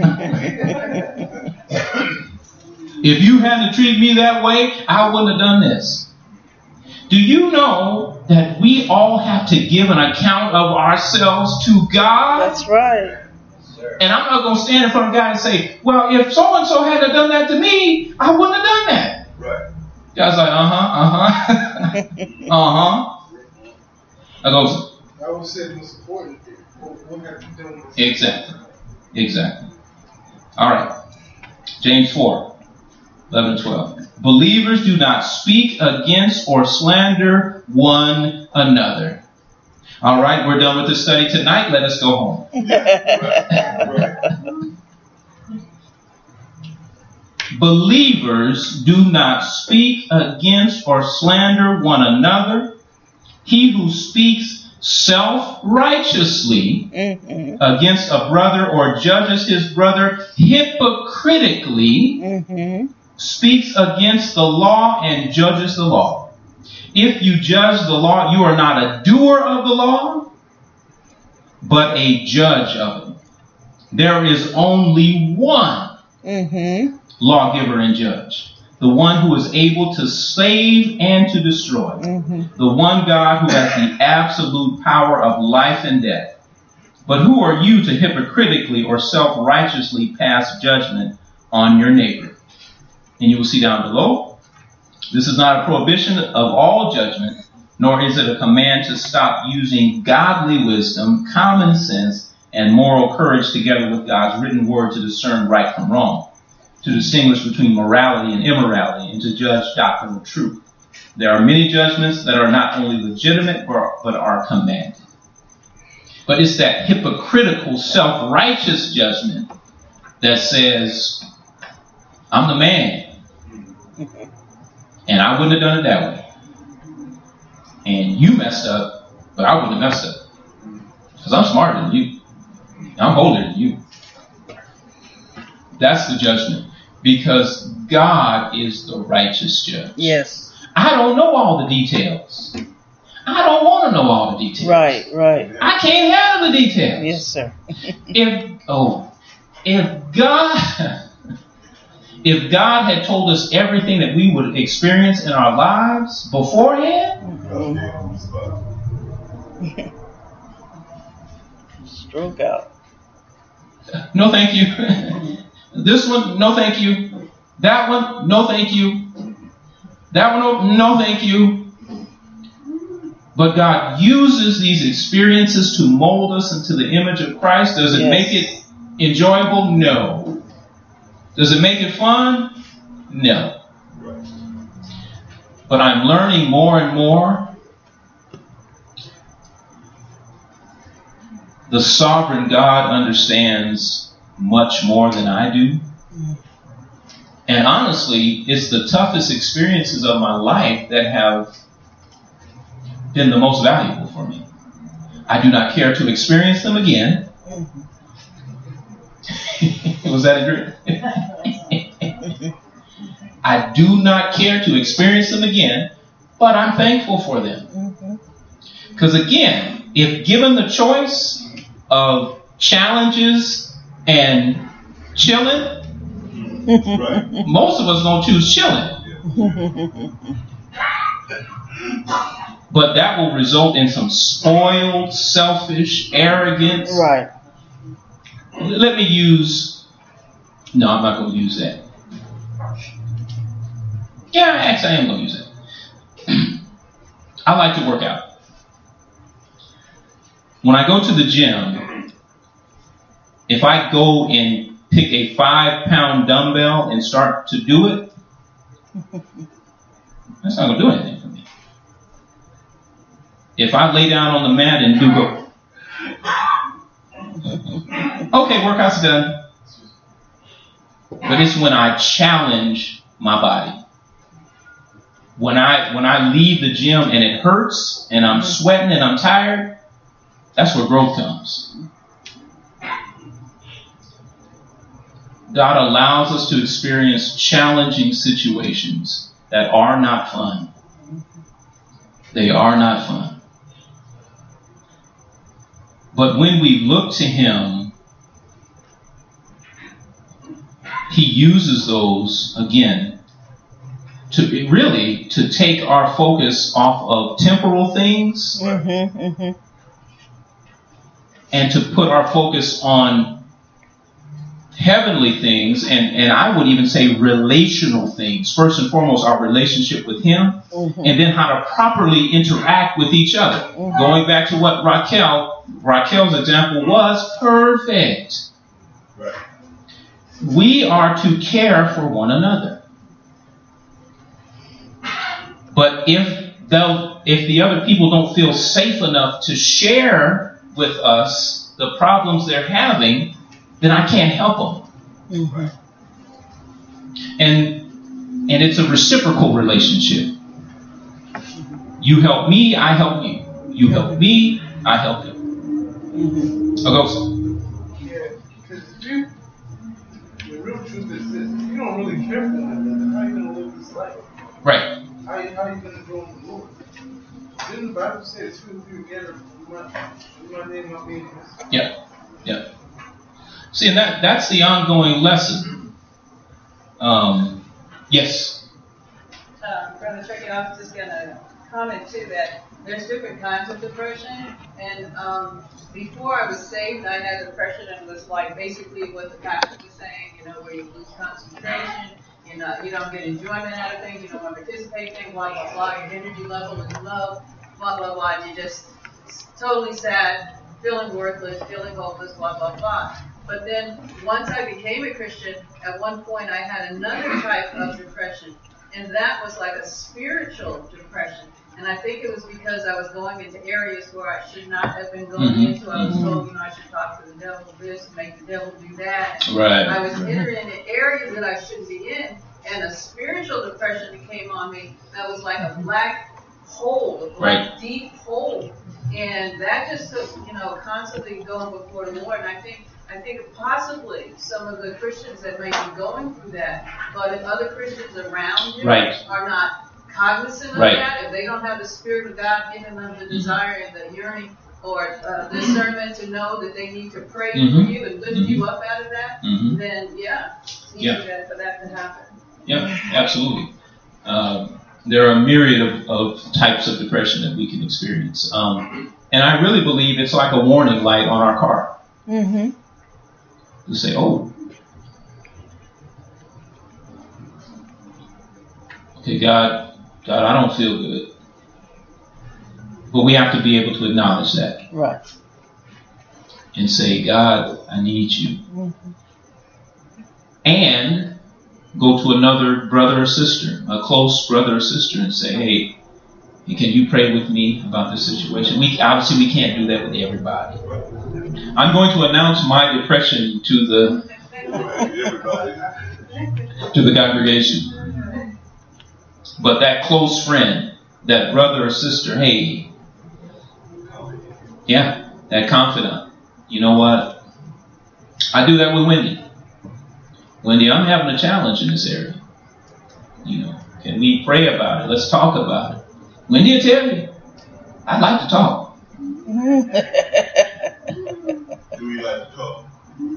If you hadn't treated me that way, I wouldn't have done this. Do you know that we all have to give an account of ourselves to God? That's right. And I'm not going to stand in front of God and say, well, if so-and-so had done that to me, I wouldn't have done that. Right. God's like, uh-huh, uh-huh. uh-huh. I go, I would say the most important thing. What, what have you done with exactly. Exactly. All right. James four, eleven and twelve. Believers do not speak against or slander one another. All right, we're done with the study tonight. Let us go home. Right. Right. Believers do not speak against or slander one another. He who speaks self-righteously Mm-hmm. against a brother or judges his brother hypocritically Mm-hmm. speaks against the law and judges the law. If you judge the law, you are not a doer of the law, but a judge of it. There is only one Mm-hmm. lawgiver and judge, the one who is able to save and to destroy, Mm-hmm. the one God who has the absolute power of life and death. But who are you to hypocritically or self-righteously pass judgment on your neighbor? And you will see down below, this is not a prohibition of all judgment, nor is it a command to stop using godly wisdom, common sense, and moral courage together with God's written word to discern right from wrong, to distinguish between morality and immorality, and to judge doctrinal truth. There are many judgments that are not only legitimate, but are commanded. But it's that hypocritical, self-righteous judgment that says, I'm the man, and I wouldn't have done it that way. And you messed up, but I wouldn't have messed up. Because I'm smarter than you. I'm older than you. That's the judgment. Because God is the righteous judge. Yes. I don't know all the details. I don't want to know all the details. Right, right. I can't handle the details. Yes, sir. If oh, if God if God had told us everything that we would experience in our lives beforehand, Stroke out. no thank you. This one, no thank you. That one, no thank you. That one, no thank you. But God uses these experiences to mold us into the image of Christ. Does it Yes. make it enjoyable? No. Does it make it fun? No. But I'm learning more and more. The sovereign God understands much more than I do. And honestly, it's the toughest experiences of my life that have been the most valuable for me. I do not care to experience them again. Was that a dream? I do not care to experience them again, but I'm thankful for them. Because again, if given the choice of challenges and chilling, Right. most of us gonna choose chilling. But that will result in some spoiled, selfish, arrogance. Right. Let me use. No, I'm not going to use that. Yeah, actually, I am going to use that. I like to work out. When I go to the gym, if I go and pick a five pound dumbbell and start to do it, that's not going to do anything for me. If I lay down on the mat and do go, okay, workout's done. But it's when I challenge my body. When I when I leave the gym and it hurts and I'm sweating and I'm tired, that's where growth comes. God allows us to experience challenging situations that are not fun. They are not fun. But when we look to Him, He uses those, again, to really to take our focus off of temporal things Mm-hmm, mm-hmm. and to put our focus on heavenly things, and, and I would even say relational things. First and foremost, our relationship with Him, Mm-hmm. and then how to properly interact with each other. Mm-hmm. Going back to what Raquel, Raquel's example was perfect. Right. We are to care for one another. But if the, if the other people don't feel safe enough to share with us the problems they're having, then I can't help them. Mm-hmm. And and it's a reciprocal relationship. You help me, I help you. You help me, I help you. Mm-hmm. Augusto. Yeah, because you, the real truth is this: if you don't really care for one another, how are you gonna live this life? Right. How you, how you gonna go in the Lord? Didn't the Bible say two or three together? My, my name, my meaning. Yeah. Yeah. See, and that that's the ongoing lesson. Um, yes. Uh, Brother Tricky, I was just going to comment too that there's different kinds of depression. And um, before I was saved, I had depression, and it was like basically what the pastor was saying, you know, where you lose concentration, you know, you don't get enjoyment out of things, you don't want to participate in things, blah, blah, blah, your energy level is low, blah, blah, blah, and you're just totally sad, feeling worthless, feeling hopeless, blah, blah, blah. But then once I became a Christian, at one point I had another type of depression, and that was like a spiritual depression. And I think it was because I was going into areas where I should not have been going Mm-hmm. into. I was told, you know, I should talk to the devil this, make the devil do that. Right. I was entering into areas that I shouldn't be in, and a spiritual depression came on me that was like a black hole, a black Right. deep hole. And that just took, you know, constantly going before the Lord. And I think I think possibly some of the Christians that may be going through that, but if other Christians around you Right. are not cognizant of Right. that, if they don't have the Spirit of God giving them the desire and the yearning or uh, discernment to know that they need to pray Mhm. for you and lift Mhm. you up out of that, Mm-hmm. then yeah, it's easy Yeah. that, for that to happen. Yeah, absolutely. Uh, there are a myriad of, of types of depression that we can experience. Um, and I really believe it's like a warning light on our car. Mm-hmm. To say, oh, okay, God, God, I don't feel good. But we have to be able to acknowledge that Right. and say, God, I need you. Mm-hmm. And go to another brother or sister, a close brother or sister, and say, hey, can you pray with me about this situation? We obviously we can't do that with everybody. I'm going to announce my depression to the to the congregation. But that close friend, that brother or sister, hey, yeah, that confidant. You know what? I do that with Wendy. Wendy, I'm having a challenge in this area. You know, can we pray about it? Let's talk about it. Wendy will tell you, I'd like to talk. Do we like to talk?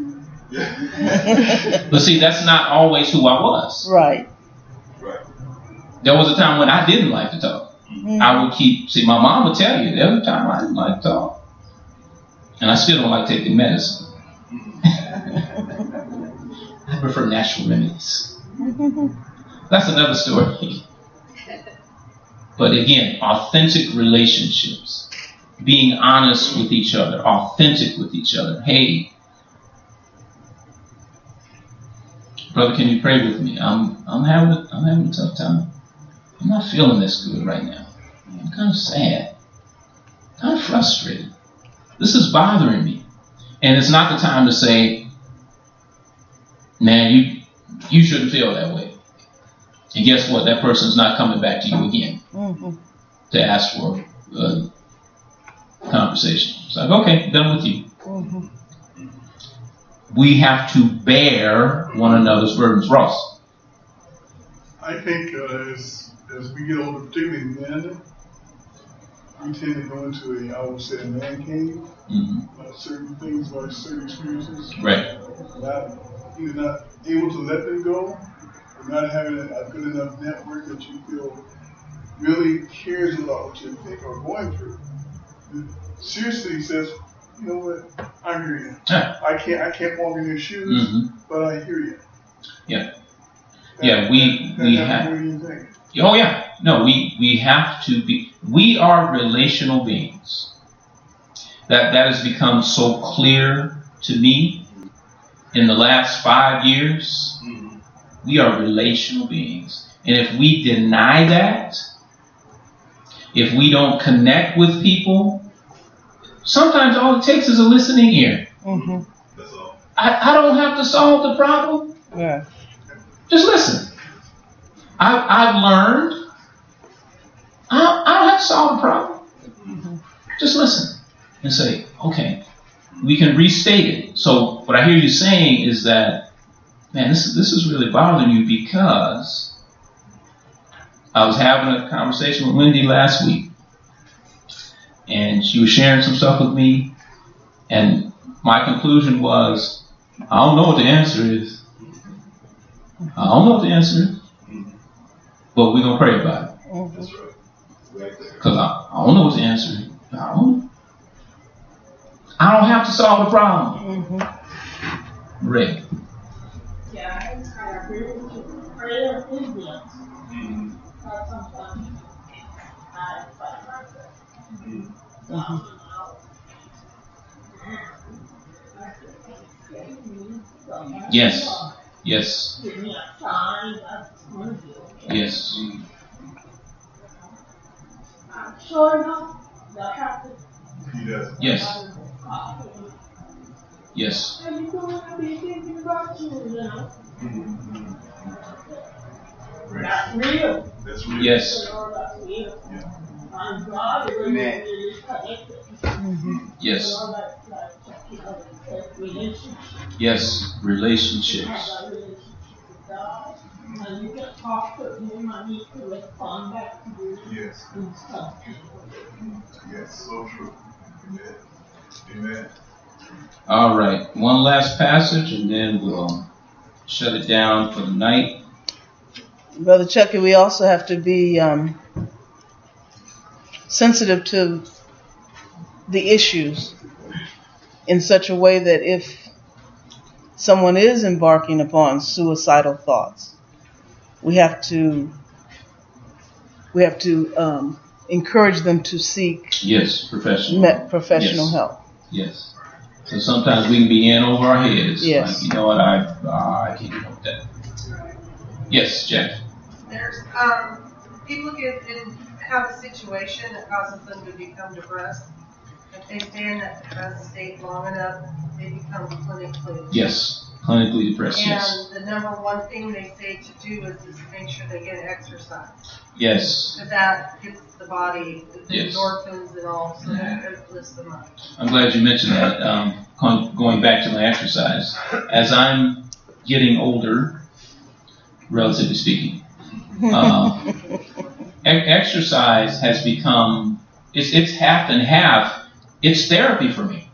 But see, that's not always who I was. Right. Right. There was a time when I didn't like to talk. Mm-hmm. I would keep, see, my mom would tell you, there was a time I didn't like to talk. And I still don't like taking medicine. I prefer natural remedies. That's another story. But again, authentic relationships, being honest with each other, authentic with each other. Hey, brother, can you pray with me? I'm I'm having a, I'm having a tough time. I'm not feeling this good right now. I'm kind of sad, kind of frustrated. This is bothering me. And it's not the time to say, man, you you shouldn't feel that way. And guess what? That person's not coming back to you again mm-hmm. to ask for a conversation. It's like, okay, done with you. Mm-hmm. We have to bear one another's burdens. Ross? I think uh, as, as we get older, particularly men, we tend to go into a, I would say, a man cave. Mm-hmm. Uh, certain things, like certain experiences. Right. Not, either not able to let them go, or not having a, a good enough network that you feel really cares about what you think or going through. It seriously says, you know what, I hear you. Yeah. I can't I can't walk in your shoes, mm-hmm. but I hear you. Yeah. That, yeah, we that, we that have. What do you think? Oh yeah, no, we we have to be. We are relational beings. That that has become so clear to me in the last five years. Mm-hmm. We are relational beings, and if we deny that, if we don't connect with people, sometimes all it takes is a listening ear. Mm-hmm. That's all. I, I don't have to solve the problem. Yeah. Just listen. I, I've learned I, I don't have to solve the problem. Mm-hmm. Just listen and say, okay, we can restate it. So what I hear you saying is that, man, this, this is really bothering you because I was having a conversation with Wendy last week, and she was sharing some stuff with me, and my conclusion was, I don't know what the answer is. I don't know what the answer is, but we're going to pray about it. That's right. Because I, I don't know what the answer is. I don't I don't have to solve the problem. Mm-hmm. Ray. Yeah, I agree with you. Prayer is the answer. Mm-hmm. Uh, sometimes I find myself. Mm-hmm. Um, Yes. Yes. Give me a sign. Yes. I'm sure enough that happens. Yes. Yes. And you're going to be thinking about you, you know. Mm-hmm. That's real. That's real. Yes. That's real. Yeah. And God is really connected. Mm-hmm. Yes. You know, like, like, you know, relationships. Yes, relationships. You have a relationship with God, and you can talk to Him, and He can respond back to you. Yes. And stuff. Yes, so true. Amen. Amen. All right, one last passage, and then we'll shut it down for the night. Brother Chucky, we also have to be um, sensitive to the issues in such a way that if someone is embarking upon suicidal thoughts, we have to we have to um, encourage them to seek yes professional me- professional yes. help. Yes. So sometimes we can be in over our heads. Yes. Like, you know what? I uh, I can't help that. Yes, Jeff. There's um, people get in have a situation that causes them to become depressed. If they stay in that depressed state long enough, they become clinically. Yes, clinically depressed. And yes. the number one thing they say to do is just make sure they get exercise. Yes. Because that hits the body, the yes. endorphins and all, so yeah. that it lifts them up. I'm glad you mentioned that. Um, going back to my exercise, as I'm getting older, relatively speaking, uh, e- exercise has become it's it's half and half. It's therapy for me.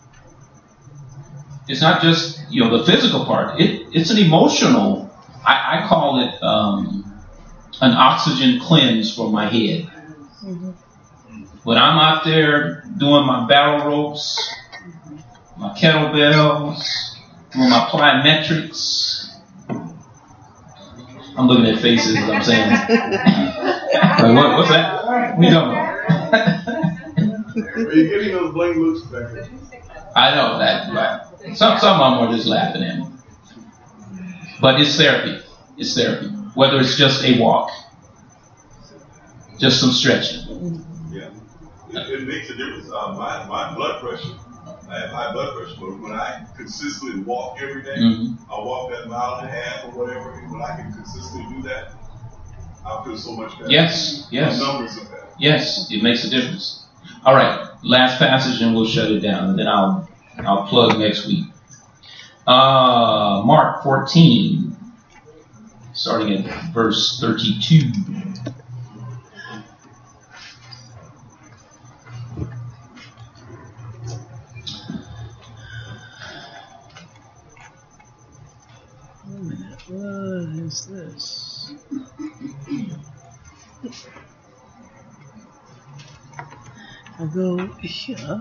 It's not just you know the physical part. It it's an emotional. I, I call it um, an oxygen cleanse for my head. Mm-hmm. When I'm out there doing my barrel ropes, my kettlebells, doing my plyometrics, I'm looking at faces as I'm saying. what, what's that? We don't know. Are you getting those blank looks back there? I know that. Right. Some some of them are just laughing at me. But it's therapy. It's therapy. Whether it's just a walk, just some stretching. Yeah, it, it makes a difference. Uh, my my blood pressure. I have high blood pressure, but when I consistently walk every day, Mm-hmm. I walk that mile and a half or whatever, and when I can consistently do that, I feel so much better. Yes, yes. The numbers are better. Yes, it makes a difference. All right, last passage and we'll shut it down, and then I'll I'll plug next week. Uh, Mark fourteen, starting at verse thirty-two. Wait a minute, what is this? I'll go here.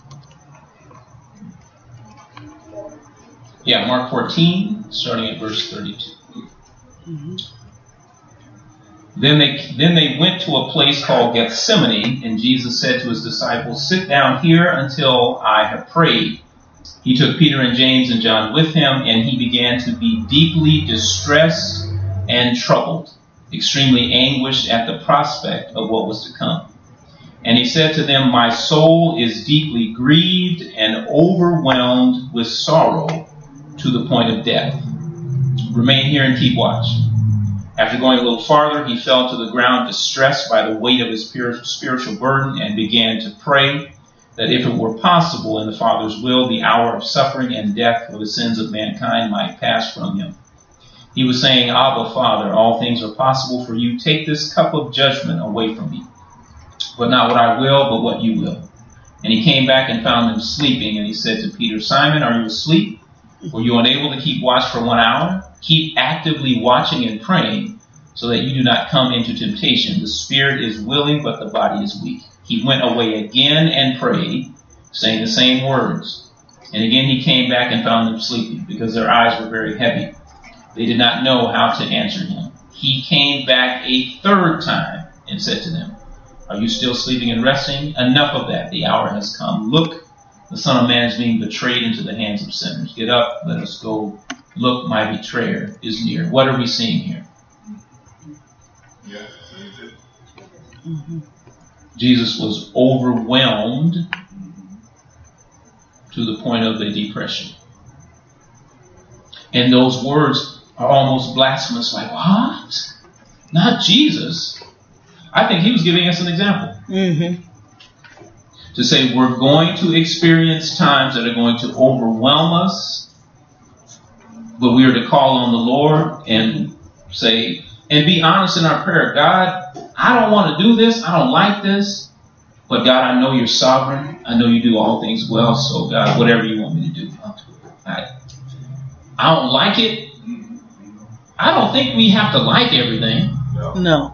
Yeah, Mark fourteen, starting at verse thirty-two. Mm-hmm. Then they then they went to a place called Gethsemane, and Jesus said to his disciples, "Sit down here until I have prayed." He took Peter and James and John with him, and he began to be deeply distressed and troubled, extremely anguished at the prospect of what was to come. And he said to them, "My soul is deeply grieved and overwhelmed with sorrow to the point of death. Remain here and keep watch." After going a little farther, he fell to the ground, distressed by the weight of his spiritual burden, and began to pray that if it were possible in the Father's will, the hour of suffering and death for the sins of mankind might pass from him. He was saying, "Abba, Father, all things are possible for you. Take this cup of judgment away from me. But not what I will, but what you will." And he came back and found them sleeping, and he said to Peter, "Simon, are you asleep? Were you unable to keep watch for one hour? Keep actively watching and praying, so that you do not come into temptation. The spirit is willing, but the body is weak." He went away again and prayed, saying the same words. And again he came back and found them sleeping, because their eyes were very heavy. They did not know how to answer him. He came back a third time and said to them, "Are you still sleeping and resting? Enough of that. The hour has come. Look, the Son of Man is being betrayed into the hands of sinners. Get up, let us go. Look, my betrayer is near." What are we seeing here? Yeah. Mm-hmm. Jesus was overwhelmed to the point of a depression. And those words are almost blasphemous, like, what? Not Jesus. I think he was giving us an example. Mm-hmm. To say we're going to experience times that are going to overwhelm us, but we are to call on the Lord and say, and be honest in our prayer. God, I don't want to do this. I don't like this. But God, I know you're sovereign. I know you do all things well. So God, whatever you want me to do, I'll do it. I, I don't like it. I don't think we have to like everything. No.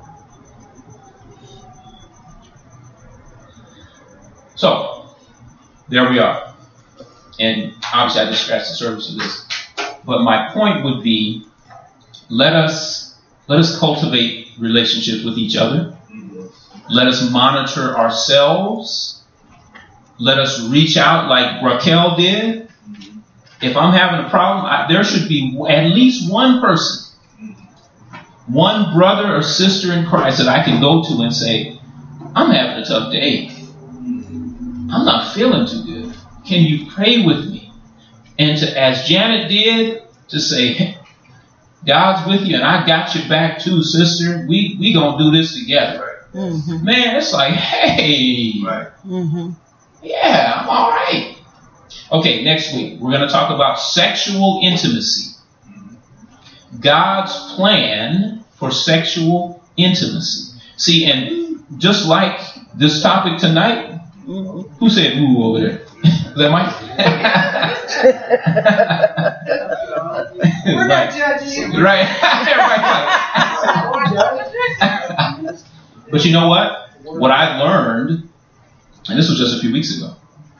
So, there we are. And obviously I just scratched the surface of this. But my point would be, let us let us cultivate relationships with each other. Let us monitor ourselves. Let us reach out like Raquel did. If I'm having a problem, I, there should be at least one person, one brother or sister in Christ that I can go to and say, "I'm having a tough day. I'm not feeling too good. Can you pray with me?" And to, as Janet did, to say, "God's with you and I got your back too, sister. We we gonna do this together." Mm-hmm. Man, it's like, hey, Right. Mm-hmm. yeah, I'm all right. Okay, next week we're going to talk about sexual intimacy. God's plan for sexual intimacy. See, and just like this topic tonight, Mm-hmm. who said "ooh" over there? Is that Mike? We're right. not judging you. Right. Right. But you know what? What I learned, and this was just a few weeks ago,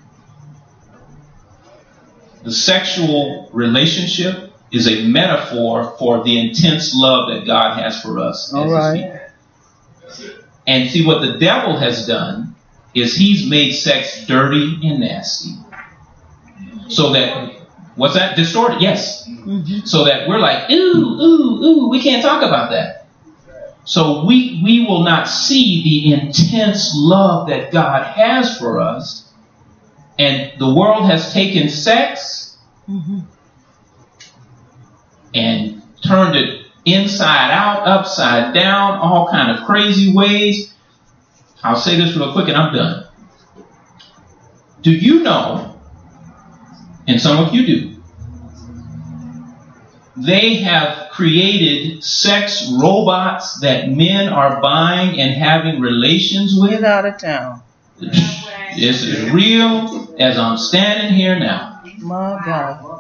the sexual relationship is a metaphor for the intense love that God has for us. All as His right. people. And see, what the devil has done is he's made sex dirty and nasty. So that, what's that? Distorted, yes. Mm-hmm. So that we're like, ooh, ooh, ooh, we can't talk about that. So we, we will not see the intense love that God has for us. And the world has taken sex mm-hmm. and turned it inside out, upside down, all kind of crazy ways. I'll say this real quick and I'm done. Do you know, and some of you do, they have created sex robots that men are buying and having relations with? Get out of town. This is real as I'm standing here now. My God.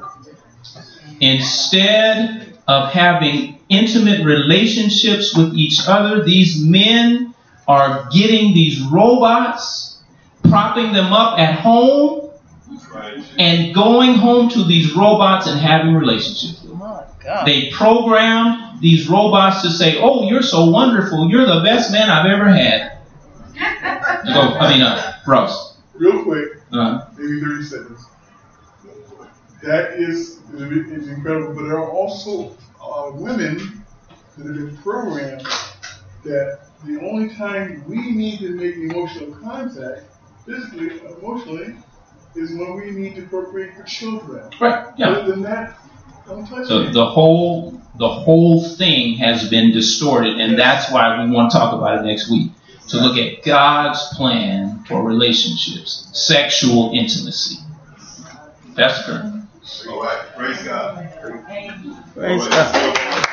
Instead of having intimate relationships with each other, these men are getting these robots, propping them up at home, and going home to these robots and having relationships with them. My God. They programmed these robots to say, oh, you're so wonderful. You're the best man I've ever had. Go, I mean, uh, Ross. Real quick, uh-huh. maybe thirty seconds. That is, is incredible, but there are also uh, women that have been programmed that the only time we need to make emotional contact, physically, emotionally, is when we need to procreate for children. Right. Yeah. Other than that, don't touch so me. the whole the whole thing has been distorted, and that's why we want to talk about it next week. To look at God's plan for relationships, sexual intimacy. Pastor Kern. All right. Praise God. Praise right. God.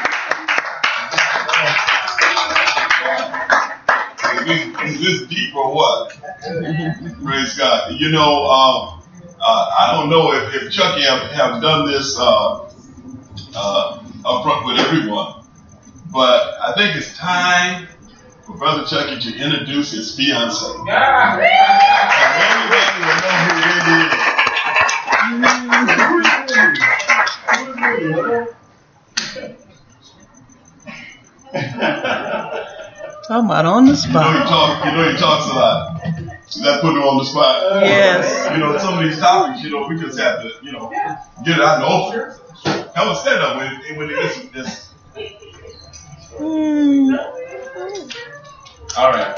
Is this, is this deep or what? Praise God. You know, um, uh, I don't know if, if Chucky have, have done this uh, uh, up front with everyone, but I think it's time for Brother Chucky to introduce his fiancée. Yeah. And everybody will know who it is. Talking about on the You know, spot. he talk, you know he talks a lot. That put him on the spot. Yes. You know, some of these topics, you know, we just have to, you know, get it out in the open. Have a stand up when, when it is this. Mm. All right.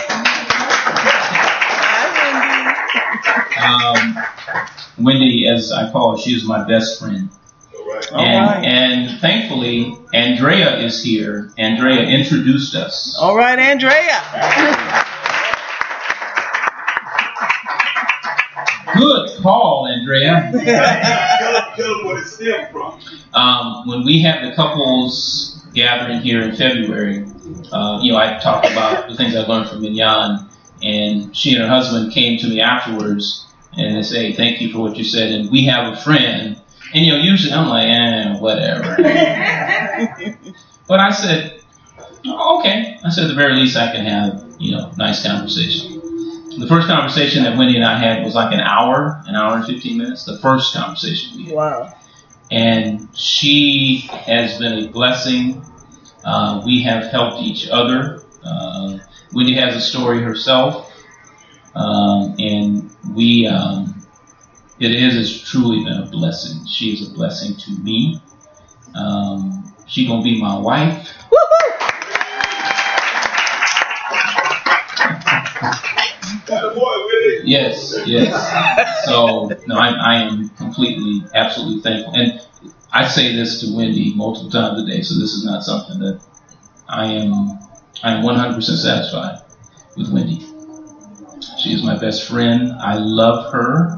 Um, Wendy, as I call her, she is my best friend. Right. And, right. and thankfully, Andrea is here. Andrea introduced us. All right, Andrea. Good call, Andrea. Tell them what it stemmed from. Um, when we had the couples gathering here in February, uh, you know, I talked about the things I learned from Mignon, and she and her husband came to me afterwards and they say, thank you for what you said, and we have a friend. And, you know, usually I'm like, eh, whatever. But I said, oh, okay. I said, at the very least, I can have, you know, nice conversation. The first conversation that Wendy and I had was like an hour, an hour and fifteen minutes. The first conversation we had. Wow. And she has been a blessing. Uh, we have helped each other. Uh, Wendy has a story herself. Um, and we... Um, It is, it's truly been a blessing. She is a blessing to me. Um, she gonna be my wife. Yes, yes. So, no, I, I am completely, absolutely thankful. And I say this to Wendy multiple times a day, so this is not something that I am, I am one hundred percent satisfied with Wendy. She is my best friend. I love her.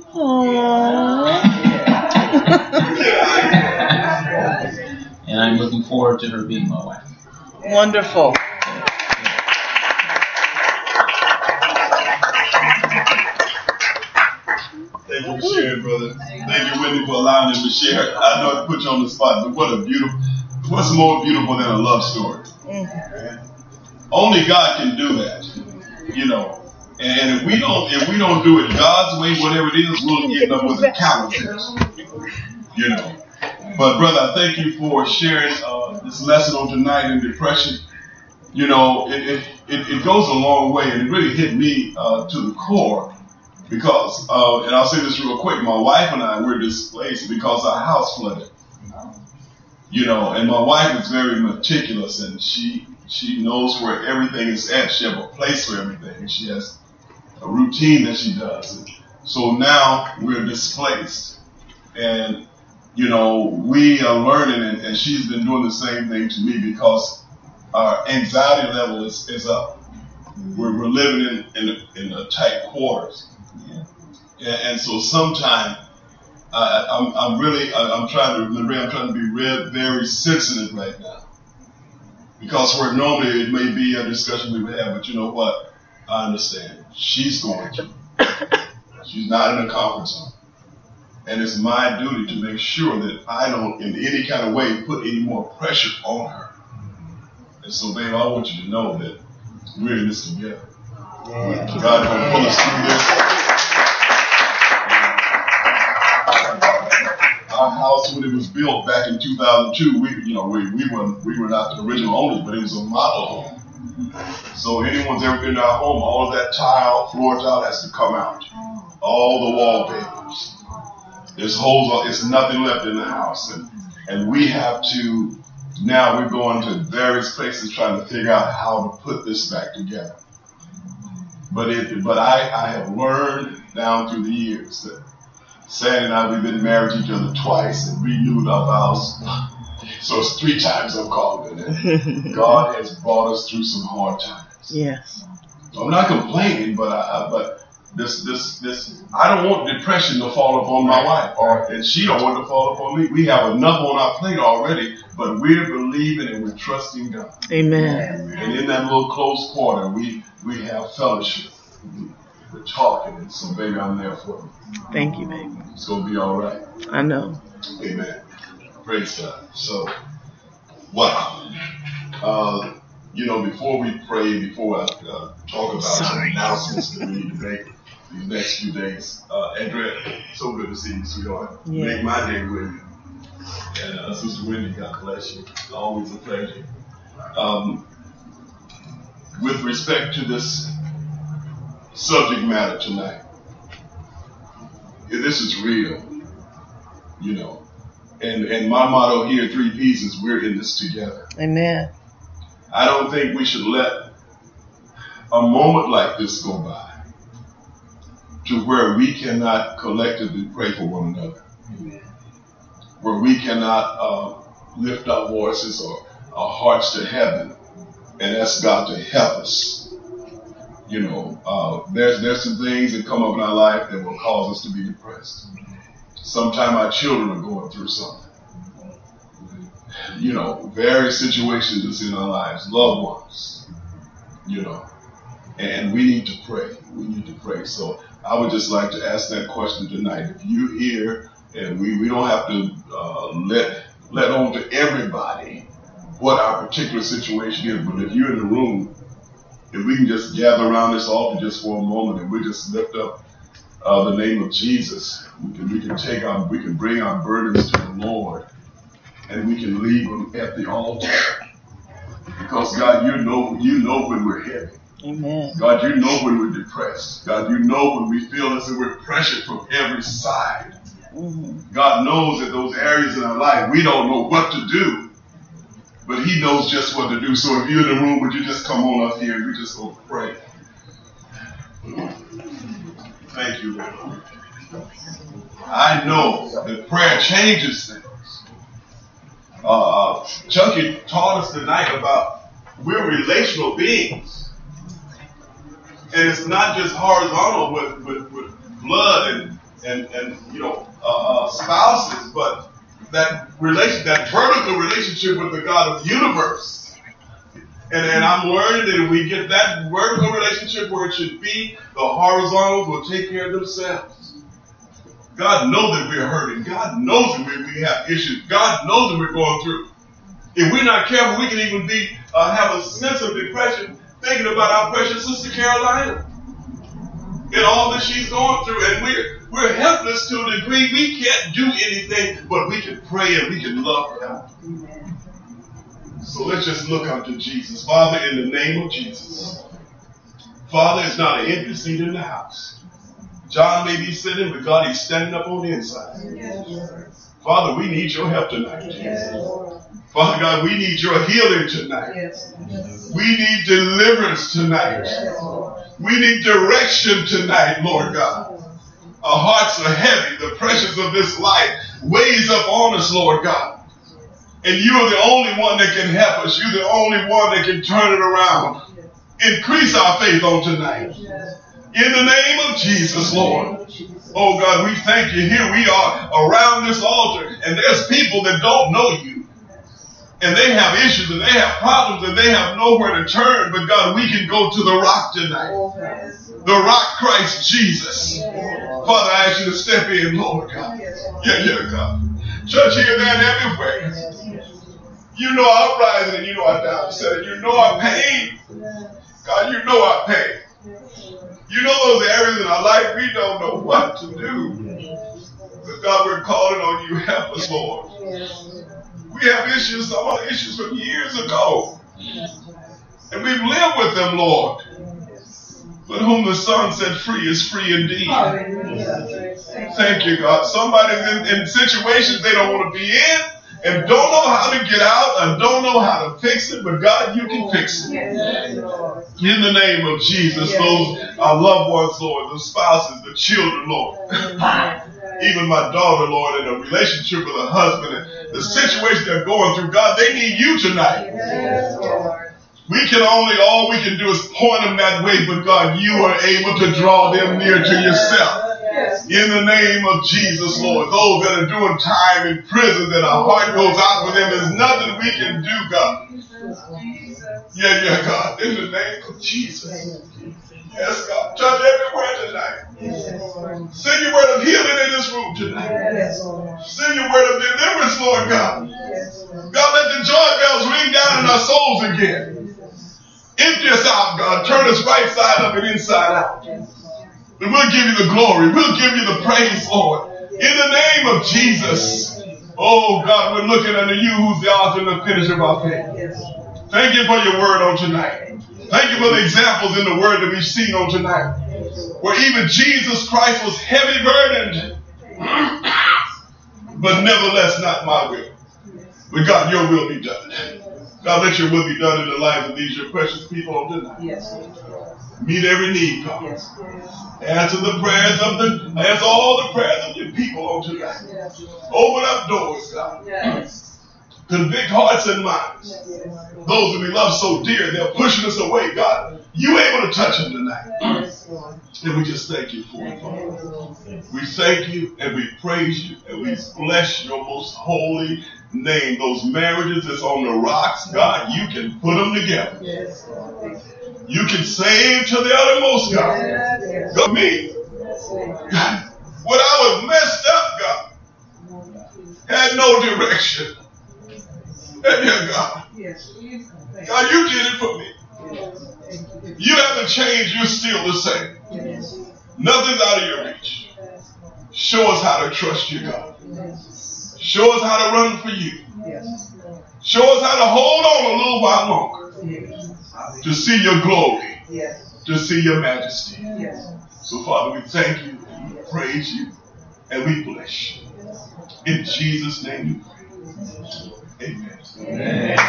And I'm looking forward to her being my wife. Wonderful. Thank you for sharing, brother. Thank you, Wendy, for allowing him to share. I know it put you on the spot, but what a beautiful, what's more beautiful than a love story? Mm-hmm. Only God can do that, you know. And if we don't, if we don't do it God's way, whatever it is, we'll end up with a counterfeit, you know. But brother, I thank you for sharing uh, this lesson on tonight in depression. you know, it, it, it, it goes a long way, and it really hit me uh, to the core because, uh, and I'll say this real quick, my wife and I were displaced because our house flooded. You know, and my wife is very meticulous, and she she knows where everything is at. She has a place for everything, and she has a routine that she does. And so now we're displaced, and you know, we are learning, and, and she's been doing the same thing to me because our anxiety level is, is up. We're, we're living in in, a, in a tight quarters, and, and so sometimes. I, I'm, I'm really, I'm trying to, Maria, I'm trying to be real, very sensitive right now. Because where normally it may be a discussion we would have, but you know what? I understand. She's going to. She's not in a conference room. And it's my duty to make sure that I don't, in any kind of way, put any more pressure on her. And so, babe, I want you to know that we're in this together. Yeah. God will pull us through this. Our house, when it was built back in two thousand two, we, you know, we, we were we were not the original owners, but it was a model home. So anyone's ever been to our home, all of that tile, floor tile has to come out. All the wallpapers. There's holes, there's nothing left in the house. And, and we have to, now we're going to various places trying to figure out how to put this back together. But it, but I, I have learned down through the years that Sandy and I, we've been married to each other twice and renewed our vows. So it's three times I've called it. God has brought us through some hard times. Yes. So I'm not complaining, but I, but this, this, this, I don't want depression to fall upon my wife, or and she don't want it to fall upon me. We have enough on our plate already, but we're believing and we're trusting God. Amen. And in that little close quarter, we we have fellowship. We're talking, and so baby, I'm there for you. Thank you, baby. It's gonna be all right. I know. Amen. Praise God. So, wow. Uh, you know, before we pray, before I uh, talk about some announcements that we need to make these next few days, uh, Andrea, so good to see you, sweetheart. Yeah. Make my day with you. And uh, Sister Wendy, God bless you. Always a pleasure. Um, with respect to this subject matter tonight, this is real, you know. And and my motto here, three P's, is we're in this together. Amen. I don't think we should let a moment like this go by to where we cannot collectively pray for one another. Amen. Where we cannot uh, lift our voices or our hearts to heaven and ask God to help us. You know, uh, there's there's some things that come up in our life that will cause us to be depressed. Sometimes our children are going through something. You know, various situations that's in our lives, loved ones, you know, and we need to pray. We need to pray. So I would just like to ask that question tonight. If you're here, and we, we don't have to uh, let let on to everybody what our particular situation is, but if you're in the room, if we can just gather around this altar just for a moment and we just lift up uh, the name of Jesus, we can, we can take our, we can bring our burdens to the Lord, and we can leave them at the altar. Because God, you know, you know when we're heavy. Amen. God, you know when we're depressed. God, you know when we feel as if we're pressured from every side. Mm-hmm. God knows that those areas in our life we don't know what to do. But he knows just what to do. So if you're in the room, would you just come on up here and we just go pray? Thank you, Lord. I know that prayer changes things. Uh, Chucky taught us tonight about we're relational beings. And it's not just horizontal with, with, with blood and, and, and you know, uh, spouses, but that relation, that vertical relationship with the God of the universe. And, and I'm learning that if we get that vertical relationship where it should be, the horizontals will take care of themselves. God knows that we're hurting. God knows that we, we have issues. God knows that we're going through. If we're not careful, we can even be uh, have a sense of depression thinking about our precious sister Carolina and all that she's going through. And we're We're helpless to a degree. We can't do anything, but we can pray and we can love her. So let's just look unto Jesus. Father, in the name of Jesus. Father, it's not an empty seat in the house. John may be sitting, but God, he's standing up on the inside. Father, we need your help tonight. Father God, we need your healing tonight. We need deliverance tonight. We need direction tonight, Lord God. Our hearts are heavy. The pressures of this life weighs up on us, Lord God. And you are the only one that can help us. You're the only one that can turn it around. Increase our faith on tonight. In the name of Jesus, Lord. Oh God, we thank you. Here we are around this altar, and there's people that don't know you. And they have issues, and they have problems, and they have nowhere to turn. But God, we can go to the rock tonight. The rock, Christ Jesus. Father, I ask you to step in, Lord God. Yeah, yeah, God. Church here, there, and everywhere. You know our rising, and you know our downset, and you know our pain. God, you know our pain. You know those areas in our life we don't know what to do. But God, we're calling on you. Help us, Lord. We have issues, some other issues from years ago. And we've lived with them, Lord. But whom the Son set free is free indeed. Thank you, God. Somebody's in, in situations they don't want to be in and don't know how to get out and don't know how to fix it. But God, you can fix it. In the name of Jesus, those our loved ones, Lord, the spouses, the children, Lord. Even my daughter, Lord, in a relationship with her husband and the situation they're going through, God, they need you tonight. We can only, all we can do is point them that way, but God, you are able to draw them near to yourself. In the name of Jesus, Lord, those that are doing time in prison, that our heart goes out for them, there's nothing we can do, God. Yeah, yeah, God, in the name of Jesus. Yes, God, touch everywhere tonight. Send your word of healing in this room tonight. Send your word of deliverance, Lord God. God, let the joy bells ring down in our souls again. Empty us out, God. Turn us right side up and inside out. And we'll give you the glory. We'll give you the praise, Lord. In the name of Jesus. Oh, God, we're looking unto you, who's the author and the finisher of our faith. Thank you for your word on tonight. Thank you for the examples in the word that we've seen on tonight. Where even Jesus Christ was heavy burdened. But nevertheless, not my will. But God, your will be done. God, let your will be done in the lives of these your precious people on tonight. Yes. Meet every need, God. Yes. Answer the prayers of the, answer all the prayers of your people on tonight. Yes. Open up doors, God. Yes. Convict hearts and minds. Yes. Those that we love so dear, they're pushing us away, God. You able to touch them tonight. Yes. And we just thank you for it, Father. We thank you and we praise you and we bless your most holy name. Those marriages that's on the rocks, God, you can put them together. Yes. You can save to the uttermost, God. Yes. God, me. God, when I was messed up, God, had no direction. And yeah, God. God, you did it for me. You haven't changed. You're still the same. Nothing's out of your reach. Show us how to trust you, God. Show us how to run for you. Show us how to hold on a little while longer to see your glory, to see your majesty. So, Father, we thank you, we praise you, and we bless you. In Jesus' name we pray. Amen. Amen.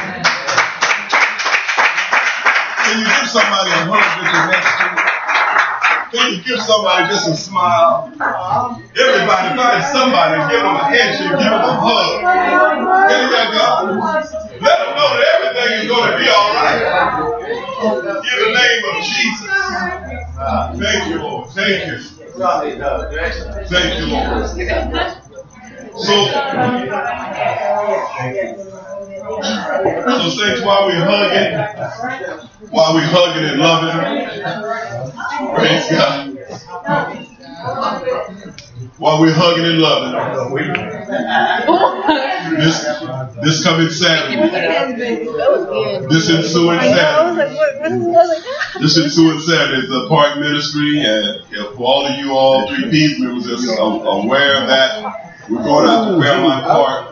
Can you give somebody a hug that you're next to? Can you give somebody just a smile? Everybody, find somebody, give them a handshake, give them a hug. Can you get God? Let them know that everything is going to be all right. In the name of Jesus. Thank you, Lord. Thank you. Thank you, Lord. So, so saints, while we're hugging, while we're hugging and loving, praise God. While we're hugging and loving, this this coming Saturday, this ensuing Saturday, this ensuing Saturday is the Park Ministry, and for all of you all three P's members that's aware of that, we're going out to Fairmont Park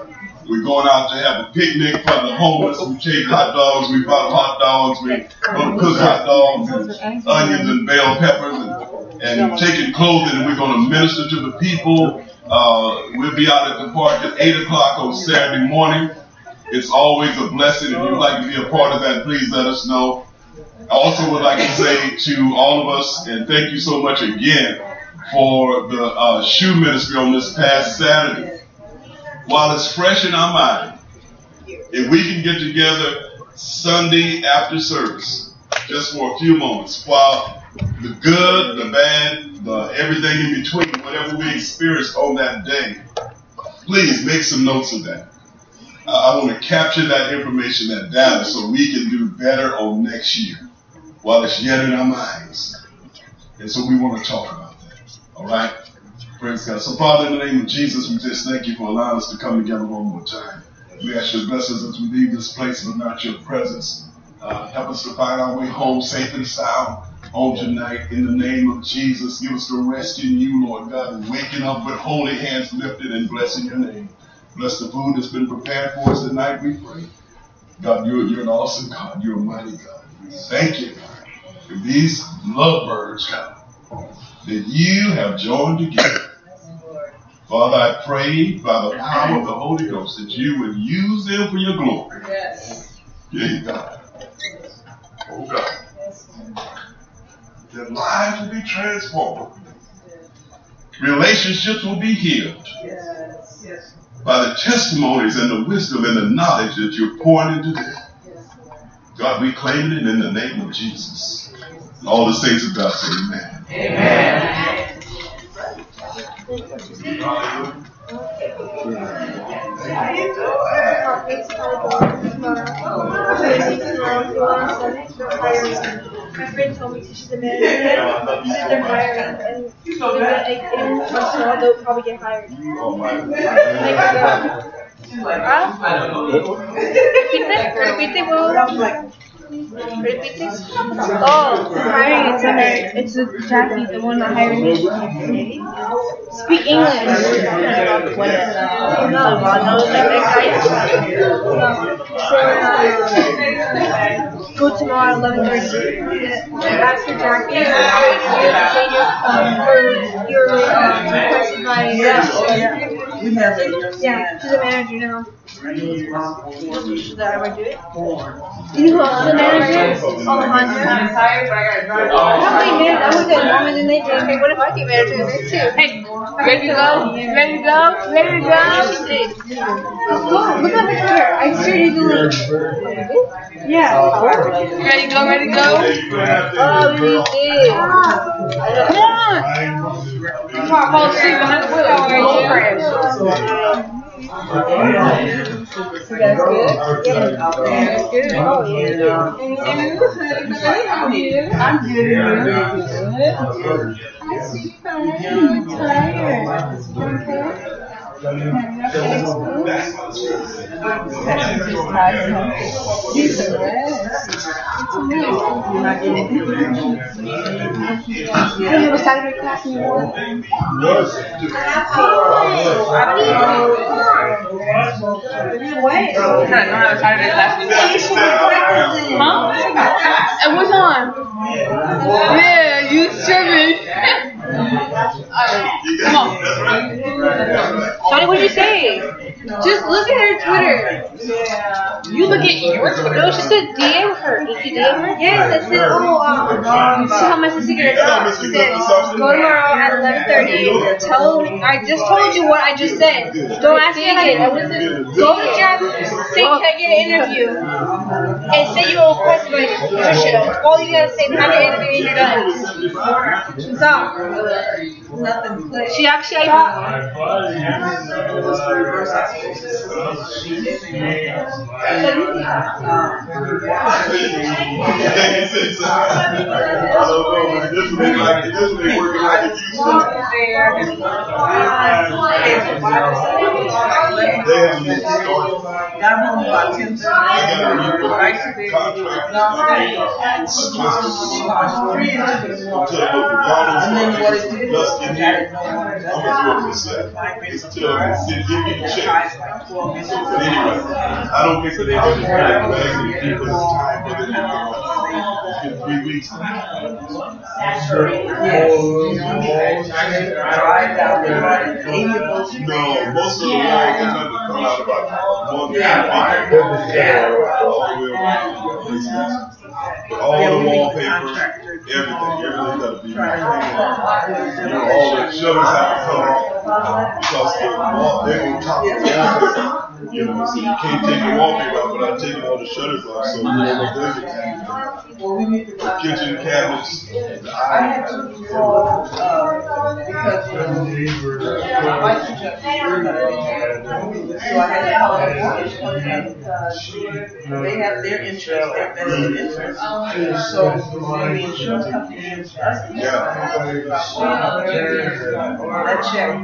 We're going out to have a picnic for the homeless. We take hot dogs. We bought hot dogs. We going to cook hot dogs and onions and bell peppers and, and taking clothing. And we're going to minister to the people. Uh, we'll be out at the park at eight o'clock on Saturday morning. It's always a blessing. If you'd like to be a part of that, please let us know. I also would like to say to all of us, and thank you so much again for the uh, shoe ministry on this past Saturday. While it's fresh in our mind, if we can get together Sunday after service, just for a few moments, while the good, the bad, the everything in between, whatever we experienced on that day, please make some notes of that. Uh, I want to capture that information, that data, so we can do better on next year while it's yet in our minds. And so we want to talk about that. All right? Praise God. So, Father, in the name of Jesus, we just thank you for allowing us to come together one more time. We ask your blessings as we leave this place, but not your presence. Uh, help us to find our way home safe and sound on tonight. In the name of Jesus, give us the rest in you, Lord God, and waking up with holy hands lifted and blessing your name. Bless the food that's been prepared for us tonight, we pray. God, you're, you're an awesome God. You're a mighty God. We thank you for these lovebirds, God, that you have joined together. Father, I pray by the power of the Holy Ghost that you would use them for your glory. Yes. Yeah, God. Oh, God. Their lives will be transformed. Relationships will be healed. Yes. Yes. By the testimonies and the wisdom and the knowledge that you're pouring into them. God, we claim it in the name of Jesus. And all the saints of God say amen. Amen. My friend told me she's a manager. She said they're hiring, and in a month from now they'll probably get hired. Like, uh, Repite, repite, well. Repite. Oh, hiring. It's a, it's a Jackie, the one that hired me. Speak English. No, no, so, go tomorrow at eleven thirty. Ask for Jackie. For your request by. Yeah, she's a manager now. Should I ever do it? You know who's the manager? Alejandro. I'm tired, but I gotta drive. No, wait, man, I was at mom and then they did. Hey, what if I get manager there too? Hey, ready to go? Ready to go? Ready to go? Let's go. Look at the Twitter. I started doing. Yeah. Ready to go? Ready to go? Oh, we did. Come on. Fall asleep behind the wheel. How are you? That's good? Yeah. That's good? Oh, yeah. I'm good. I see you fine. I'm tired. You have a Saturday class in your work? Huh? And what's on? Yeah, you tripping. Come on. Sonny, what'd you say? Just look at her Twitter. Yeah. You look at your Twitter. No, she said D M her. Did you D M her? Yes, I said, oh, um, see how much the secret is. She said, go tomorrow at eleven thirty. Tell, I just told you what I just said. Don't ask me again. I wasn't. Go to Jeff, say, can I get an interview? And say you will request my Patricia. All you gotta say, have an interview and you're done. Stop. Nothing. She actually, I And then what is it? what this said. It's still, it's give me the check. But anyway, I don't think that they can just drag the people this time, but they can get three weeks. No, most of the wall is going to come out about one feet. But all the wallpaper, everything, everything's got to be repainted. You know, all the shutters have to come off because the wall, they're on top of the wallpaper. You know, so you can't take the wallpaper out without taking all the shutters off. So all the buildings, the kitchen cabinets, the I had to call uh, because my life just so I had to call them because they have their insurance, their vested interest. So when the insurance company gives us the that check,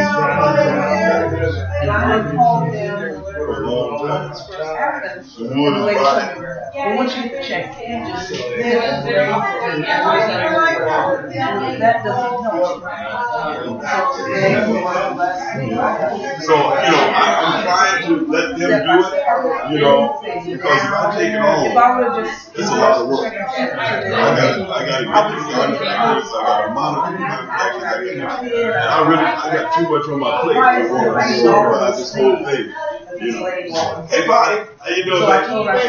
and I had called them. for a long time. So more than five. Well, once you get the check, you just that doesn't help. So, you know, I, I'm trying to let them do it, you know, because if I take it on, it's a lot of work. I got I got to get these contractors, I got to monitor the contractors, I got to, I really, I got too much on my plate. I want to supervise this whole thing. You know. Hey, Bonnie, how you doing, man?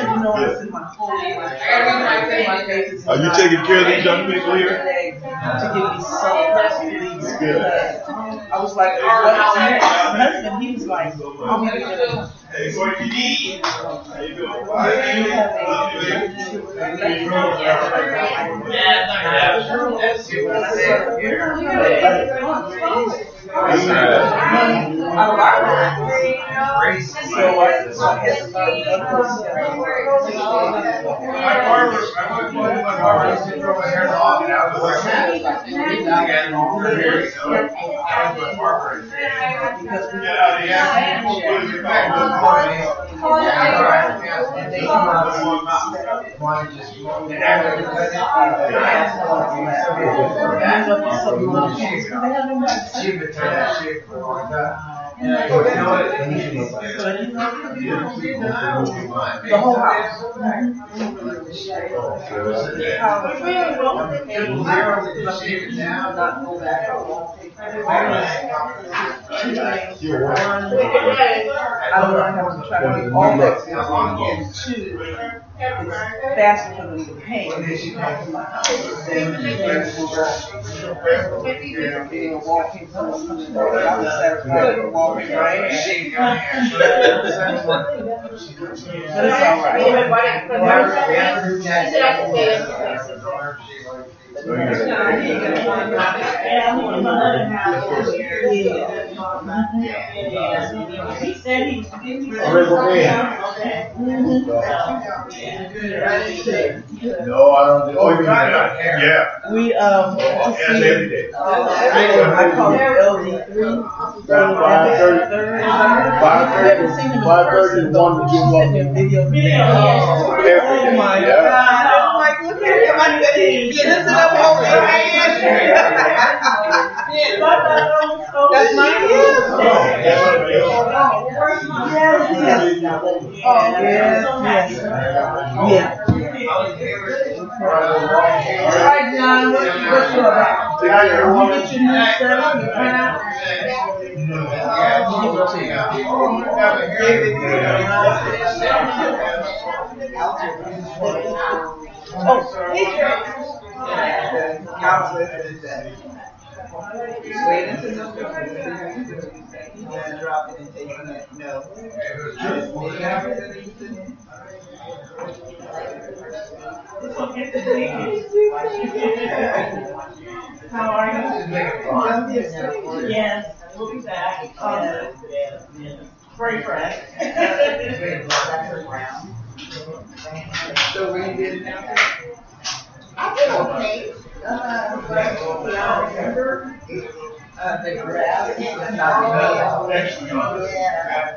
Are you taking care of these young people here? To give me some good. I was like, what my husband, he was like, I'm going to hey, what do you need? How you doing? The whole house. I don't know how to try to make all that and two, it's faster for them to paint. Being a walking, someone coming over, I was satisfied with walking, right? But it's all He said he was giving me No, I don't do oh, yeah. We um oh, yes, every day. Uh, I call it L D three. Five thirty. Five thirty. One to give up video. Oh my God! I'm like, look at him! I said, "Listen up, hold your hand." That's my kid. Yes, yes. Oh, yes, yes. Yeah. All right, John, what, what's your about? You get your new stuff, you print out? Oh, hey, wait until November. Drop it and take it. No. How are you? Yes, we'll be back. Uh, very fresh. So we did now. I did okay. Uh, but remember uh, the grass was not yeah.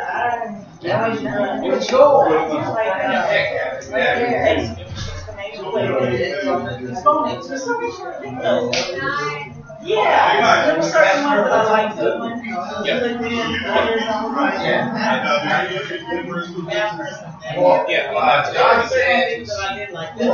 Let's go. Yeah, there were certain ones that I liked. Yeah. Yeah, well, that's I said, but I didn't like that.